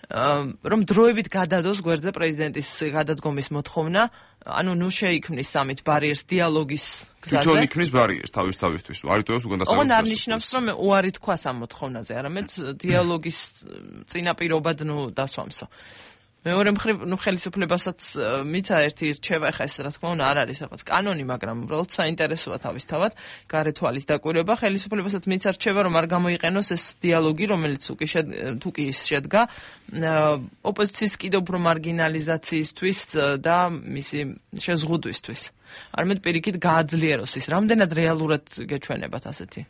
რომ დროებით გადადოს გვერდზე პრეზიდენტის გადადგომის მოთხოვნა, ანუ ნუ შეიქმნის სამით ბარიერს დიალოგის გზაზე. თვითონ იქნის ბარიერს თავის თავისთვის. არ იტოვებს უკან დასავლეთ. ოღონდ არ ნიშნავს, რომ უარი თქვას ამ მოთხოვნაზე, არამედ დიალოგის წინაპირობად ნუ დასვამსო. მეორე მხრივ, ნუ ხელისუფლებასაც მიცა ერთი რჩევა, ხა ეს რა თქმა უნდა არ არის რაღაც კანონი, მაგრამ უბრალოდ საინტერესოა თავისთავად გარეთვალის დაკვირვება. ხელისუფლებასაც მიცა რჩევა, რომ არ გამოიყენოს ეს დიალოგი, რომელიც თუ კი ის შედგა ოპოზიციის კიდევ უფრო მარგინალიზაციისთვის და მისი შეზღუდვისთვის. არამედ პირიქით გააძლიეროს ის. რამდენად რეალურად გეჩვენებათ ასეთი?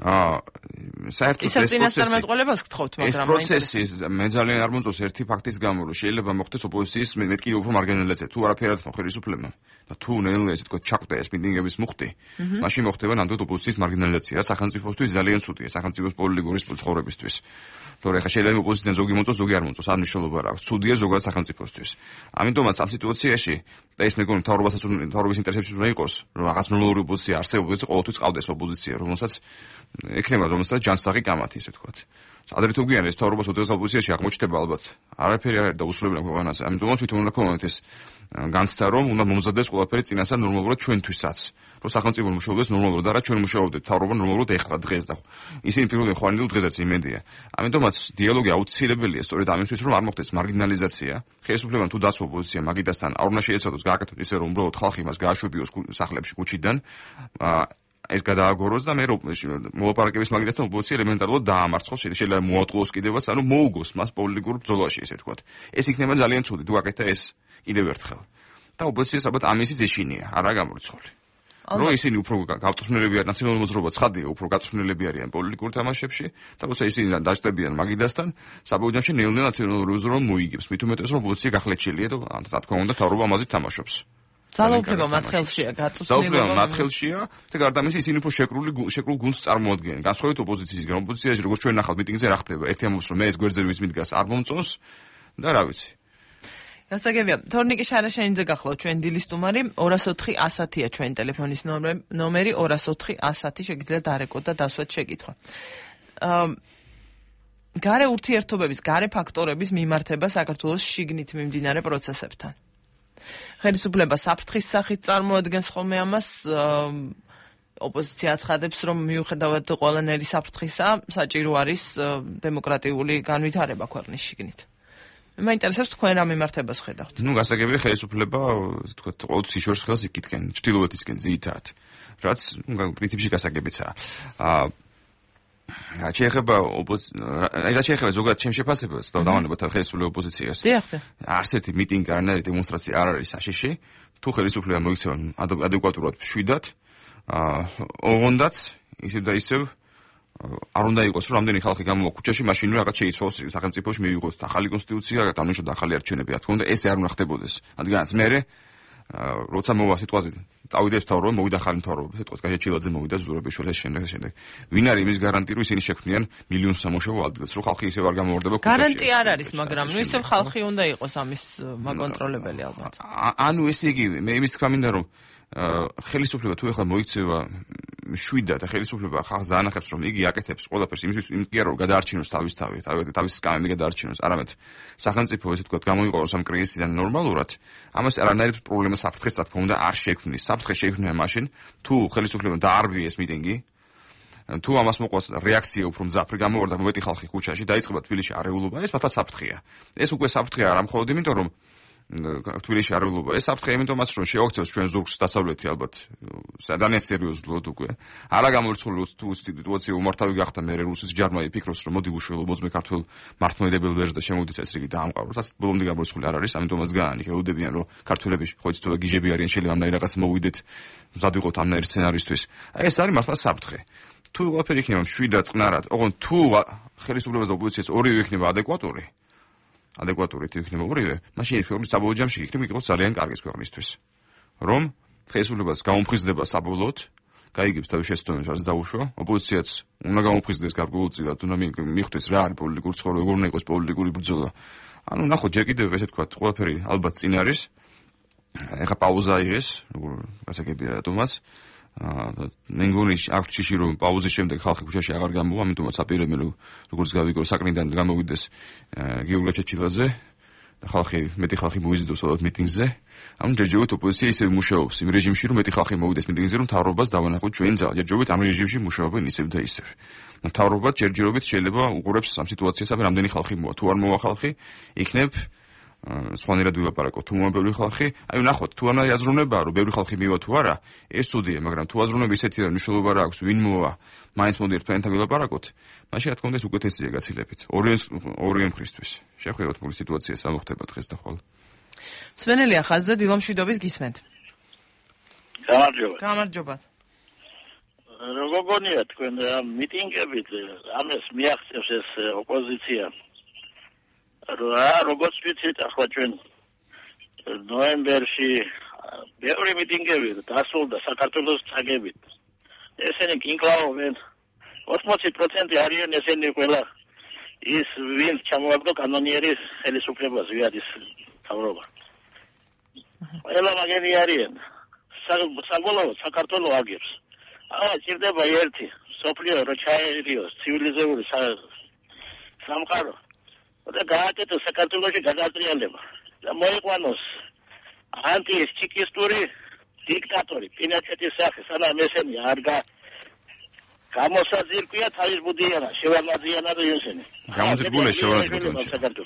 აა საერთოდ ეს წინასწარმეტყველებას გთხოვთ, მაგრამ ეს პროცესი მე ძალიან არ მომწონს ერთი ფაქტის გამო, რომ შეიძლება მოხდეს ოპოზიციის მეტ კიდევ უფრო მარგინალიზაცია, თუ არაფერი არ თქმა ხელისუფლებამ და თუ ნელ-ნელა ესე თქო ჩაკვდა ეს მიტინგების მუხტი, მაშინ მოხდება ნამდვილად ოპოზიციის მარგინალიზაცია, რაც სახელმწიფოსთვის ძალიან ცუდია, სახელმწიფოს პოლიტიკური ცხოვრებისთვის. თორე ხა შეიძლება ოპოზიციიდან ზოგი მოწოს, ზოგი არ მოწოს, არ მნიშვნელობა რა აქვს. ცუდია ზოგადად სახელმწიფოსთვის. ამიტომაც ამ სიტუაციაში და ეს მეგონი მთავრობასაც მთავრობის ინტერესებში უნდა იყოს, რომ რაღაც ნორმალური ოპოზიცია არსებობდეს, ყოველთვის ყავდეს ოპოზიცია, რომელსაც ექნება რომელსაც ჯანსაღი კამათი, ესე ვთქვათ. ადრე თუ გვიან ეს მთავრობას ოდესღაც ოპოზიციაში აღმოჩნდება ალბათ. არაფერი არ არის დაუსრულებელი ქვეყანაზე. ამიტომაც თვითონ უნდა ქონოთ ეს განცდა, რომ უნდა მომზადდეს ყველაფერი წინასწარ ნორმალურად ჩვენთვისაც. რომ სახელმწიფო მუშაობდეს ნორმალურად, არა ჩვენ მუშაობდეთ მთავრობა ნორმალურად ეხლა დღეს და ისინი პირველი ხვანილ დღესაც იმედია. ამიტომაც დიალოგი აუცილებელია სწორედ ამისთვის, რომ არ მოხდეს მარგინალიზაცია. ხელისუფლებამ თუ დასვა ოპოზიცია მაგიდასთან არ უნდა შეეცადოს გააკეთოს ისე, რომ უბრალოდ ხალხი მას გააშვებიოს სახლებში კუჩიდან. ეს გადააგოროს და მე მოლაპარაკების მაგიდასთან ოპოზიცია ელემენტარულად დაამარცხოს, შეიძლება მოატყუოს კიდევაც, ანუ მოუგოს მას პოლიტიკურ ბრძოლაში, ესე ვთქვათ. ეს იქნება ძალიან ცუდი, თუ აკეთდა ეს კიდევ ერთხელ. და ოპოზიციას ალბათ ამისიც ეშინია, არა გამორიცხული. რომ ისინი უფრო გავწმუნდები არიან ნაციონალურ მოძრაობა ცხადია, უფრო გაწმუნდები არიან პოლიტიკურ თამაშებში და როცა ისინი დაჭდებიან მაგიდასთან, საბოლოოში ნელ-ნელა ნაციონალური მოძრაობა მოიგებს. მით უმეტეს რომ ოპოზიცია გახლეჩილია და რა თქმა უნდა მთავრობა ამაზე თამაშობს. ძალაუფლება მათ ხელშია, გაწუხნილება. ძალაუფლება მათ ხელშია და გარდა ამისა ისინი უფრო შეკრული შეკრულ გუნდს წარმოადგენენ. განსხვავებით ოპოზიციისგან, ოპოზიციაში როგორც ჩვენ ნახავთ მიტინგზე რა ხდება, ერთი ამბობს რომ მე ეს გვერდზე ვის მიდგას არ მომწონს და რა ვიცი. გასაგებია, თორნიკე შარაშენიძე გახლავთ ჩვენ დილის სტუმარი, ორას ოთხი ასათია ჩვენ ტელეფონის ნომერი, ორას ოთხი ასათი შეგიძლიათ დარეკოთ და დასვათ შეკითხვა. გარე ურთიერთობების, გარე ფაქტორების მიმართება საქართველოს შიგნით მიმდინარე პროცესებთან. ხელისუფლება საფრთხის სახით წარმოადგენს ხოლმე ამას, ოპოზიცია აცხადებს, რომ მიუხედავად ყველანაირი საფრთხისა, საჭირო არის დემოკრატიული განვითარება ქვეყნის შიგნით. მე მაინტერესებს თქვენ რა მიმართებას ხედავთ. ნუ გასაგებია ხელისუფლება, თქვათ, ყოველთვის იშორს ხელს იქითკენ, ჩრდილოეთისკენ ძირითადად, რაც პრინციპში გასაგებიცაა. აა შეიძლება ოპოზიცია, რა შეიძლება ზოგადად ჩემს შეფასებას და დავანებოთ ხელისუფლების ოპოზიციას. არც ერთი მიტინგი, არანაირი დემონსტრაცია არ არის საშიში, თუ ხელისუფლება მოიქცევა ადეკვატურად მშვიდად, აა ოღონდაც ისევ და ისევ არ უნდა იყოს რომ რამდენი ხალხი გამოვა ქუჩაში, მაშინ რაღაც შეიცვალოს სახელმწიფოში მივიღოს ახალი კონსტიტუცია, განვიშოთ ახალი არჩევნები, რა თქმა უნდა, ეს არ უნდა ხდებოდეს. რადგანაც მე როცა მოვა სიტუაცია დავიდეს მთავრობა, მოვიდა ახალი მთავრობა, სიტყვას გაჩეჩილაძე მოვიდა, ზურაბიშვილი შემდეგ შემდეგ. ვინ არის იმის გარანტია, რომ ისინი შექმნიან მილიონ სამუშაო ადგილს, რომ ხალხი ისევ არ გამოვარდება ქუჩაში? გარანტია არ არის, მაგრამ ნუ ისევ ხალხი უნდა იყოს ამის მაკონტროლებელი ალბათ. ანუ ესე იგი, მე იმის თქვა მინდა რომ ხელისუფლება თუ ეხლა მოიქცევა შვიდად და ხელისუფლება ხალხს დაანახებს რომ იგი აკეთებს ყველაფერს იმისთვის იმკია რომ გადაარჩინოს თავის თავი, თავის სკამები გადაარჩინოს, არამედ სახელმწიფო ესე ვთქვათ გამოიყუროს ამ კრიზისიდან ნორმალურად, ამას არანაირი პრობლემა საფრთხეს რა თქმა უნდა არ შექმნის. საფრთხე შექმნება მაშინ თუ ხელისუფლებამ დაარღვიეს მიტინგი, თუ ამას მოყვას რეაქცია უფრო მძაფრი გამოვარდა მეტი ხალხი ქუჩაში, დაიწყება თბილისში არეულობა, ეს მართლა საფრთხეა. ეს უკვე საფრთხეა არა მხოლოდ იმიტომ რომ თბილისში არეულობა. ეს საფრთხე იმიტომაც რომ შეაქცევს ჩვენ ზურგს დასავლეთი ალბათ ძალიან სერიოზულად უკვე. არა გამორიცხული თუ სიტუაცია უმართავი გახდა მე რუსეთის ჯარმა იფიქროს რომ მოდი უშველო მოძმე ქართულ მართლმადიდებელ ვერს და შემოვიდეს ეს რიგი დაამყაროს. ასე ბოლომდე გამორიცხული არ არის, ამიტომაც გაანი ხელუდებიან რომ ქართველები ხო იცით გიჟები არიან, შეიძლება ამნაირი რაღაც მოვიდეთ, მზად ვიყოთ ამნაირი სცენარისთვის. აი ეს არის მართლა საფრთხე. თუ ყველაფერი იქნება შვიდად წყნარად, ოღონდ თუ ხელისუფლებას და ოპოზიციას ორივე იქნება ადეკვატური, ადეკვატური თუ იქნება ორივე, მაშინ ეს საბოლოო ჯამში იქნება იყოს ძალიან კარგის ქვეყნისთვის. რომ ხელისუფლებას გაუმფრიზდება საბოლოოდ, გაიგებს თავის შეცდომებს, რაც დაუშვა, ოპოზიციაც უნდა გაუმფრიზდეს გარკვეულწილად, უნდა მიხვდეს რა არის პოლიტიკური ცხოვრება, როგორ უნდა იყოს პოლიტიკური ბრძოლა. ანუ ნახოთ, ჯერ კიდევ ესე ვთქვათ, ყველაფერი ალბათ წინ არის. ეხა პაუზა იღეს, როგორ გასაგებია რატომაც. მე მგონი აქვს ჭიში რომ პაუზის შემდეგ ხალხი ქუჩაში აღარ გამოვა, ამიტომაც აპირებენ რომ როგორც გავიგო საკრინდან გამოვიდეს გიორგი ჩეჩილაძე და ხალხი მეტი ხალხი მოიზიდოს ალბათ მიტინგზე. ანუ ჯერჯერობით ოპოზიცია ისევ მუშაობს იმ რეჟიმში რომ მეტი ხალხი მოვიდეს მიტინგზე რომ მთავრობას დავანახოთ ჩვენ ძალა. ჯერჯერობით ამ რეჟიმში მუშაობენ ისევ და ისევ. მთავრობა ჯერჯერობით შეიძლება უყურებს ამ სიტუაციას, აბა რამდენი ხალხი მოვა. თუ არ მოვა ხალხი, იქნებ სხვანაირად ვილაპარაკოთ. თუ მოვა ბევრი ხალხი, აი ნახოთ, თუ არა აზროვნებაა რომ ბევრი ხალხი მივა თუ არა, ეს ცუდია, მაგრამ თუ აზროვნება ისეთია რომ მნიშვნელობა რა აქვს, ვინ მოვა, მაინც მოდი ერთმანეთთან ვილაპარაკოთ, მაშინ რა თქმა უნდა ეს უკეთესია გაცილებით. ორი ორი მხრივისთვის. შევხედოთ მოდი სიტუაციას რა მოხდება დღეს და ხვალ. სვენელია ხაზზე დილომშვიდობის გისმენთ. გამარჯობა. გამარჯობა. როგორ გონია თქვენ ამ მიტინგებით ამას მიაღწევს ეს ოპოზიცია რა როგორც ვიცით ახლა ჩვენ ნოემბერში ბევრი მიტინგები დასრულდა საქართველოს წაგებით ესენი კინკლავენ ოცდაოთხ პროცენტი არიან ესენი ყველა ის ვინც ჩამოაგდო კანონიერის ხელისუფლებას ვიადის თავრობა ყველა მაგერი არიან საბოლოოდ საქართველოს აგებს აა ჭირდება ერთი სოფლიო რო ჩაერიოს ცივილიზებული სამყარო და გააკეთოს საქართველოში გადატრიალება და მოიყვანოს ანტიჩიკისტური დიქტატორი პინოჩეტის სახე სანამ ესენი არ გამოსაძირკვია თავის ბუდიანა შევამაზიანა და ესენი გამოძირკულია შევამაზიანა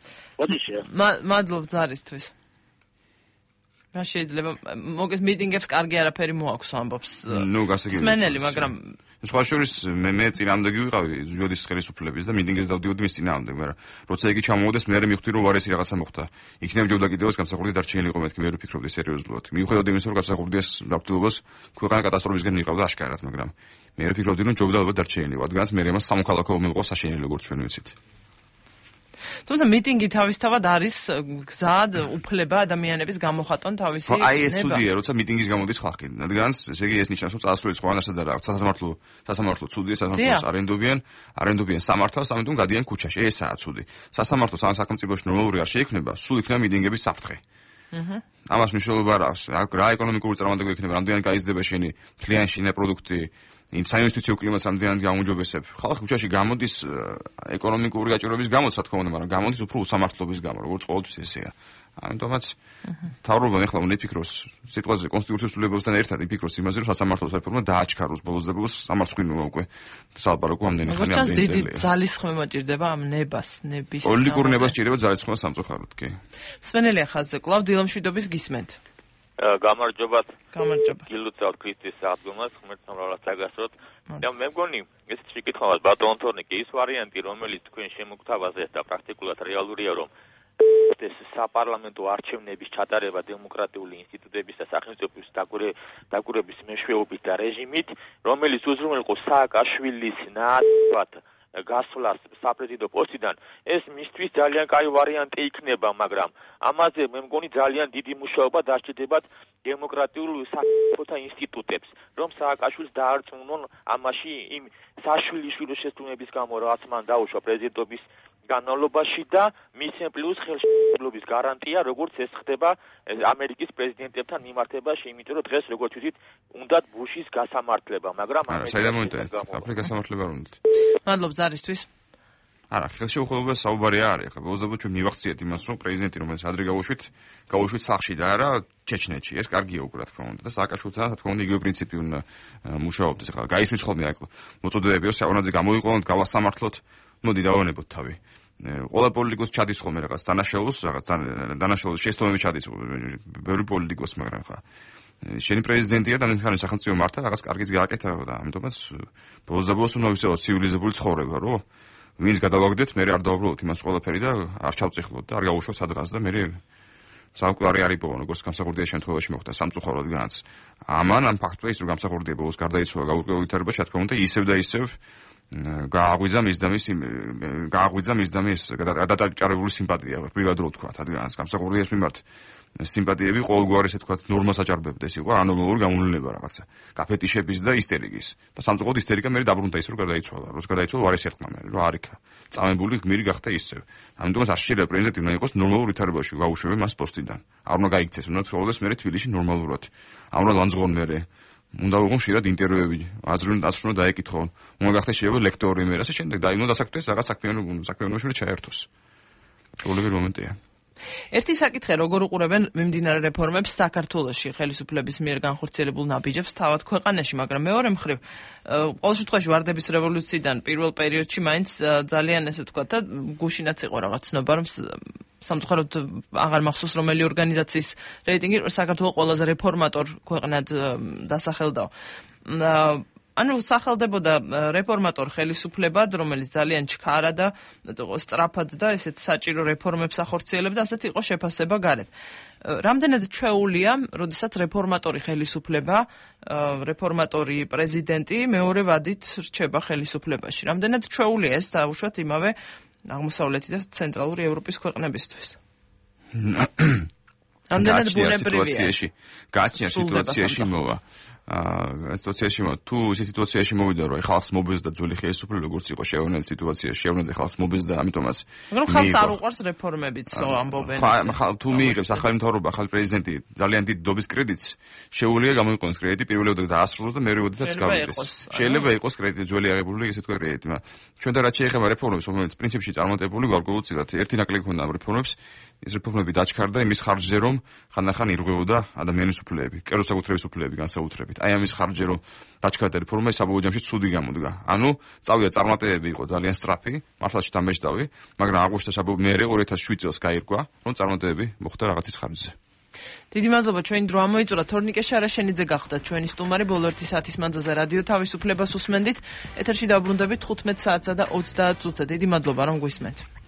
მადლობ ზარისთვის რა შეიძლება მოგეს მიტინგებს კარგი არაფერი მოაქვს ამბობს ნუ გასაგებია სმენელი მაგრამ სხვა შორის მე მე წინამდე ვიყავი ზუგდიდის ხელისუფლების და მიტინგებს დავდიოდი მის წინამდე მაგრამ როცა იგი ჩამოვიდეს მე მე მივხვდი რომ ვარესი რაღაცა მოხდა იქნებ ჯობდა კიდევაც გამსახურდი დარჩენილი იყო მეთქი მე რო ფიქრობდი სერიოზულად მიუხედავად იმისა რომ გამსახურდიას დაკვდილობას ქვეყანა კატასტროფისგან მიყავდა აშკარად მაგრამ მე რო ფიქრობდი რომ ჯობდა ალბათ დარჩენილი რადგანაც მე მას სამოქალაქო ომი იყო საშენელი როგორც ჩვენ ვიცით თუმცა მიტინგი თავისთავად არის გზად უფლება ადამიანების გამოხატონ თავისი ნება. აი ეს ცუდია, როცა მიტინგის გამოდის ხალხი. რადგანაც ესე იგი ეს ნიშნავს, რომ წასვლით ყველასა და რაღაც სასამართლო, სასამართლო ცუდია, სასამართლოს არენდობიან, არენდობიან სამართალს, ამიტომ გადიან ქუჩაში. ესაა ცუდი. სასამართლოს ან სახელმწიფოში ნორმალური არ შეიქმნება, სულ იქნება მიტინგების საფრთხე. აჰა. ამას მნიშვნელობა არ აქვს. რა ეკონომიკური წარმატება იქნება, რამდენი გაიზრდება შენი მთლიანი შინაგანი პროდუქტი. იმ საინვესტიციო კლიმატს ამდენად გაუმჯობესებ. ხალხი ქუჩაში გამოდის ეკონომიკური გაჭირვების გამო, რა თქმა უნდა, მაგრამ გამოდის უფრო უსამართლობის გამო, როგორც ყოველთვის ესეა. ამიტომაც თავრობამ ეხლა უნდა იფიქროს სიტყვაზე კონსტიტუციის ცვლილებასთან ერთად იფიქროს იმაზე, რომ სასამართლოს რეფორმა დააჩქაროს ბოლოს და ბოლოს სამართლინოა უკვე სალაპარაკო ამდენი ხანი ამდენი წელი. დიდი ძალისხმევა მოჭირდება ამ ნებას, ნების. პოლიტიკური ნება სჭირდება ძალისხმევა სამწუხაროდ, კი. სვენელი ახალზე კლავ დილამშვიდობის გისმენთ. გამარჯობათ. გამარჯობა. გილოცავთ ქრისტეს აღდგომას, ღმერთთან რასაც დაგასროთ. და მე მგონი, ესეც შეკითხავთ ბატონ თორნიკე, ის ვარიანტი, რომელიც თქვენ შემოგთავაზეთ და პრაქტიკულად რეალურია, რომ ეს საპარლამენტო არჩევნების ჩატარება დემოკრატიული ინსტიტუტების და სახელმწიფოს დაგურების მეშვეობით და რეჟიმით, რომელიც უზრუნველყო სააკაშვილის ნაცვლად გასვლას საპრეზიდენტო პოსტიდან, ეს მისთვის ძალიან კაი ვარიანტი იქნება, მაგრამ ამაზე მე მგონი ძალიან დიდი მუშაობა დასჭირდებათ დემოკრატიულ სახელმწიფოთა ინსტიტუტებს, რომ სააკაშვილს დაარწმუნონ ამაში იმ საშვილიშვილო შესრულების გამო, რაც მან დაუშვა პრეზიდენტობის განმავლობაში და მისცემ პლუს ხელშეუხებლობის გარანტია, როგორც ეს ხდება ამერიკის პრეზიდენტებთან მიმართებაში, იმიტომ რომ დღეს როგორც ვთქვით, უნდათ ბუშის გასამართლება, მაგრამ აფრიკას სამართლება არ უნდათ. მადლობ ზარისთვის. არა, ხელშეუხებლობა საუბარი არ არის. ახლა ბოლოს ჩვენ მივახციეთ იმას, რომ პრეზიდენტი რომელიც ადრე გავუშვით, გავუშვით სახლში და არა ჩეჩნეთში. ეს კარგია უკვე რა თქმა უნდა და სააკაშვილთან რა თქმა უნდა იგივე პრინციპი უნდა მუშაობდეს. ახლა გაისმის ხოლმე აქ მოწოდებებიო საუნაძე გამოიყო, გავასამართლოთ, მოდი დავანებოთ თავი. ყველა პოლიტიკოსი ჩადის ხოლმე რაღაც დანაშაულს, რაღაც დანაშაულს შეესწავლები ჩადის ბევრი პოლიტიკოსი, მაგრამ ხა შენი პრეზიდენტია და მითხარი სახელმწიფო მართა რაღაც კარგიც გააკეთა და ამიტომაც ბოლოს და ბოლოს უნდა ვისაუბროთ ცივილიზებული ცხოვრება, რო ვინც გადავაგდეთ, მე არ დავუბრალოთ იმას ყველაფერი და არ ჩავწიხლოთ და არ გავუშვათ სადღაც და მე საკვარი არ იპოვო, როგორც გამსახურდია შემთხვევაში მოხდა სამწუხაროდ განაც. ამან ამ ფაქტია ის რომ გამსახურდია ბოლოს გარდაიცვალა გაურკვეველ ვითარებაში, რა თქმა უნდა, ისევ და ისევ გააღვიძა მის და მის გააღვიძა მის და მის გადაჭარბებული სიმპათია, პირადად თქვა, რადგანაც გამსახურდიას მიმართ სიმპათიები ყოველგვარი ესე თქვა ნორმას აჭარბებდა, ეს იყო ანომალური გამონვლენა რაღაცა, კაფეტიშების და ისტერიკის. და სამწუხაროდ ისტერიკა მე დაბრუნდა ის რომ გარდაიცვალა, როს გარდაიცვალა ვარეს ეთქმა მე, რომ არიქა. წამებული გმირი გახდა ისევ. ამიტომაც არ შეიძლება პრეზიდენტი უნდა იყოს ნორმალურ ვითარებაში, გაუშვებენ მას პოსტიდან. არ უნდა გაიქცეს, უნდა თხოვდეს მე თბილისში ნორმალურად. არ უნდა ლანძღონ მე უნდა ვიღონ ხშირად ინტერვიუები, აზროვნ დასრულო დაეკითხონ. უნდა გახდეს შეიძლება ლექტორი მე, ასე შემდეგ და უნდა დასაკუთრდეს რაღაც საქმიანობა, საქმიანობაში ჩაერთოს. პრობლემური მომენტია. ერთი საკითხი როგორ უყურებენ მიმდინარე რეფორმებს საქართველოში ხელისუფლების მიერ განხორციელებულ ნაბიჯებს თავად ქვეყანაში, მაგრამ მეორე მხრივ ყოველ შემთხვევაში ვარდების რევოლუციიდან პირველ პერიოდში მაინც ძალიან ესე ვთქვათ და გუშინაც იყო რაღაც ცნობა, რომ სამწუხაროდ აღარ მახსოვს რომელი ორგანიზაციის რეიტინგი საქართველოს ყველაზე რეფორმატორ ქვეყნად დასახელდა. ანუ სახელდებოდა რეფორმატორ ხელისუფლებად, რომელიც ძალიან ჩქარა და სწრაფად და ესეთ საჭირო რეფორმებს ახორციელებდა, ასეთი იყო შეფასება გარეთ. რამდენად ჩვეულია, როდესაც რეფორმატორი ხელისუფლება, რეფორმატორი პრეზიდენტი მეორე ვადით რჩება ხელისუფლებაში. რამდენად ჩვეულია ეს დაუშვათ იმავე აღმოსავლეთი და ცენტრალური ევროპის ქვეყნებისთვის? რამდენად ბუნებრივია? გაჩნია სიტუაციაში მოვა. აა სიტუაციაში მო თუ ეს სიტუაციაში მოვიდა რომ ხალხს მობეზდა ძველი ხელისუფლება როგორც იყო შეევნეთ სიტუაციაში შეევნეთ ხალხს მობეზდა ამიტომაც მაგრამ ხალხს არ უყვარს რეფორმებიცო ამბობენ ხა თუ მიიღებს ახალი მთავრობა ახალი პრეზიდენტი ძალიან დიდ დობის კრედიტს შეუძლია გამოიყენოს კრედიტი პირველად დაასრულოს და მეორე ოდითაც გავიდეს შეიძლება იყოს კრედიტი ძველი აღებული ესე თქვა კრედიტი მაგრამ ჩვენ და რაც შეეხება რეფორმებს რომელიც პრინციპში წარმატებული გარკვეულწილად ერთი ნაკლები ქონდა ამ რეფორმებს ეს რეფორმები დაჩქარდა იმის ხარჯზე რომ ხანდახან ირღვეოდა ადამიანის უფლებები კერძო საკუთრების უფლებები განსაკუთრებით აი ამის ხარჯზე რომ დაჩქარდა რეფორმა საბოლოო ჯამში ცუდი გამოდგა. ანუ წავიდა წარმატებები იყო ძალიან სწრაფი, მართლაც დამეჯდავი, მაგრამ აგვისტოს საბოლოო მე ორი ათას შვიდ წელს გაირკვა, რომ წარმატებები მოხდა რაღაცის ხარჯზე. დიდი მადლობა ჩვენი დრო ამოიწურა თორნიკე შარაშენიძე გახდა ჩვენი სტუმარი ბოლო ერთი საათის მანძილზე რადიო თავისუფლებას უსმენდით ეთერში დაბრუნდებით ხუთმეტ საათსა და ოცდაათ წუთზე დიდი მადლობა რომ გვისმენთ.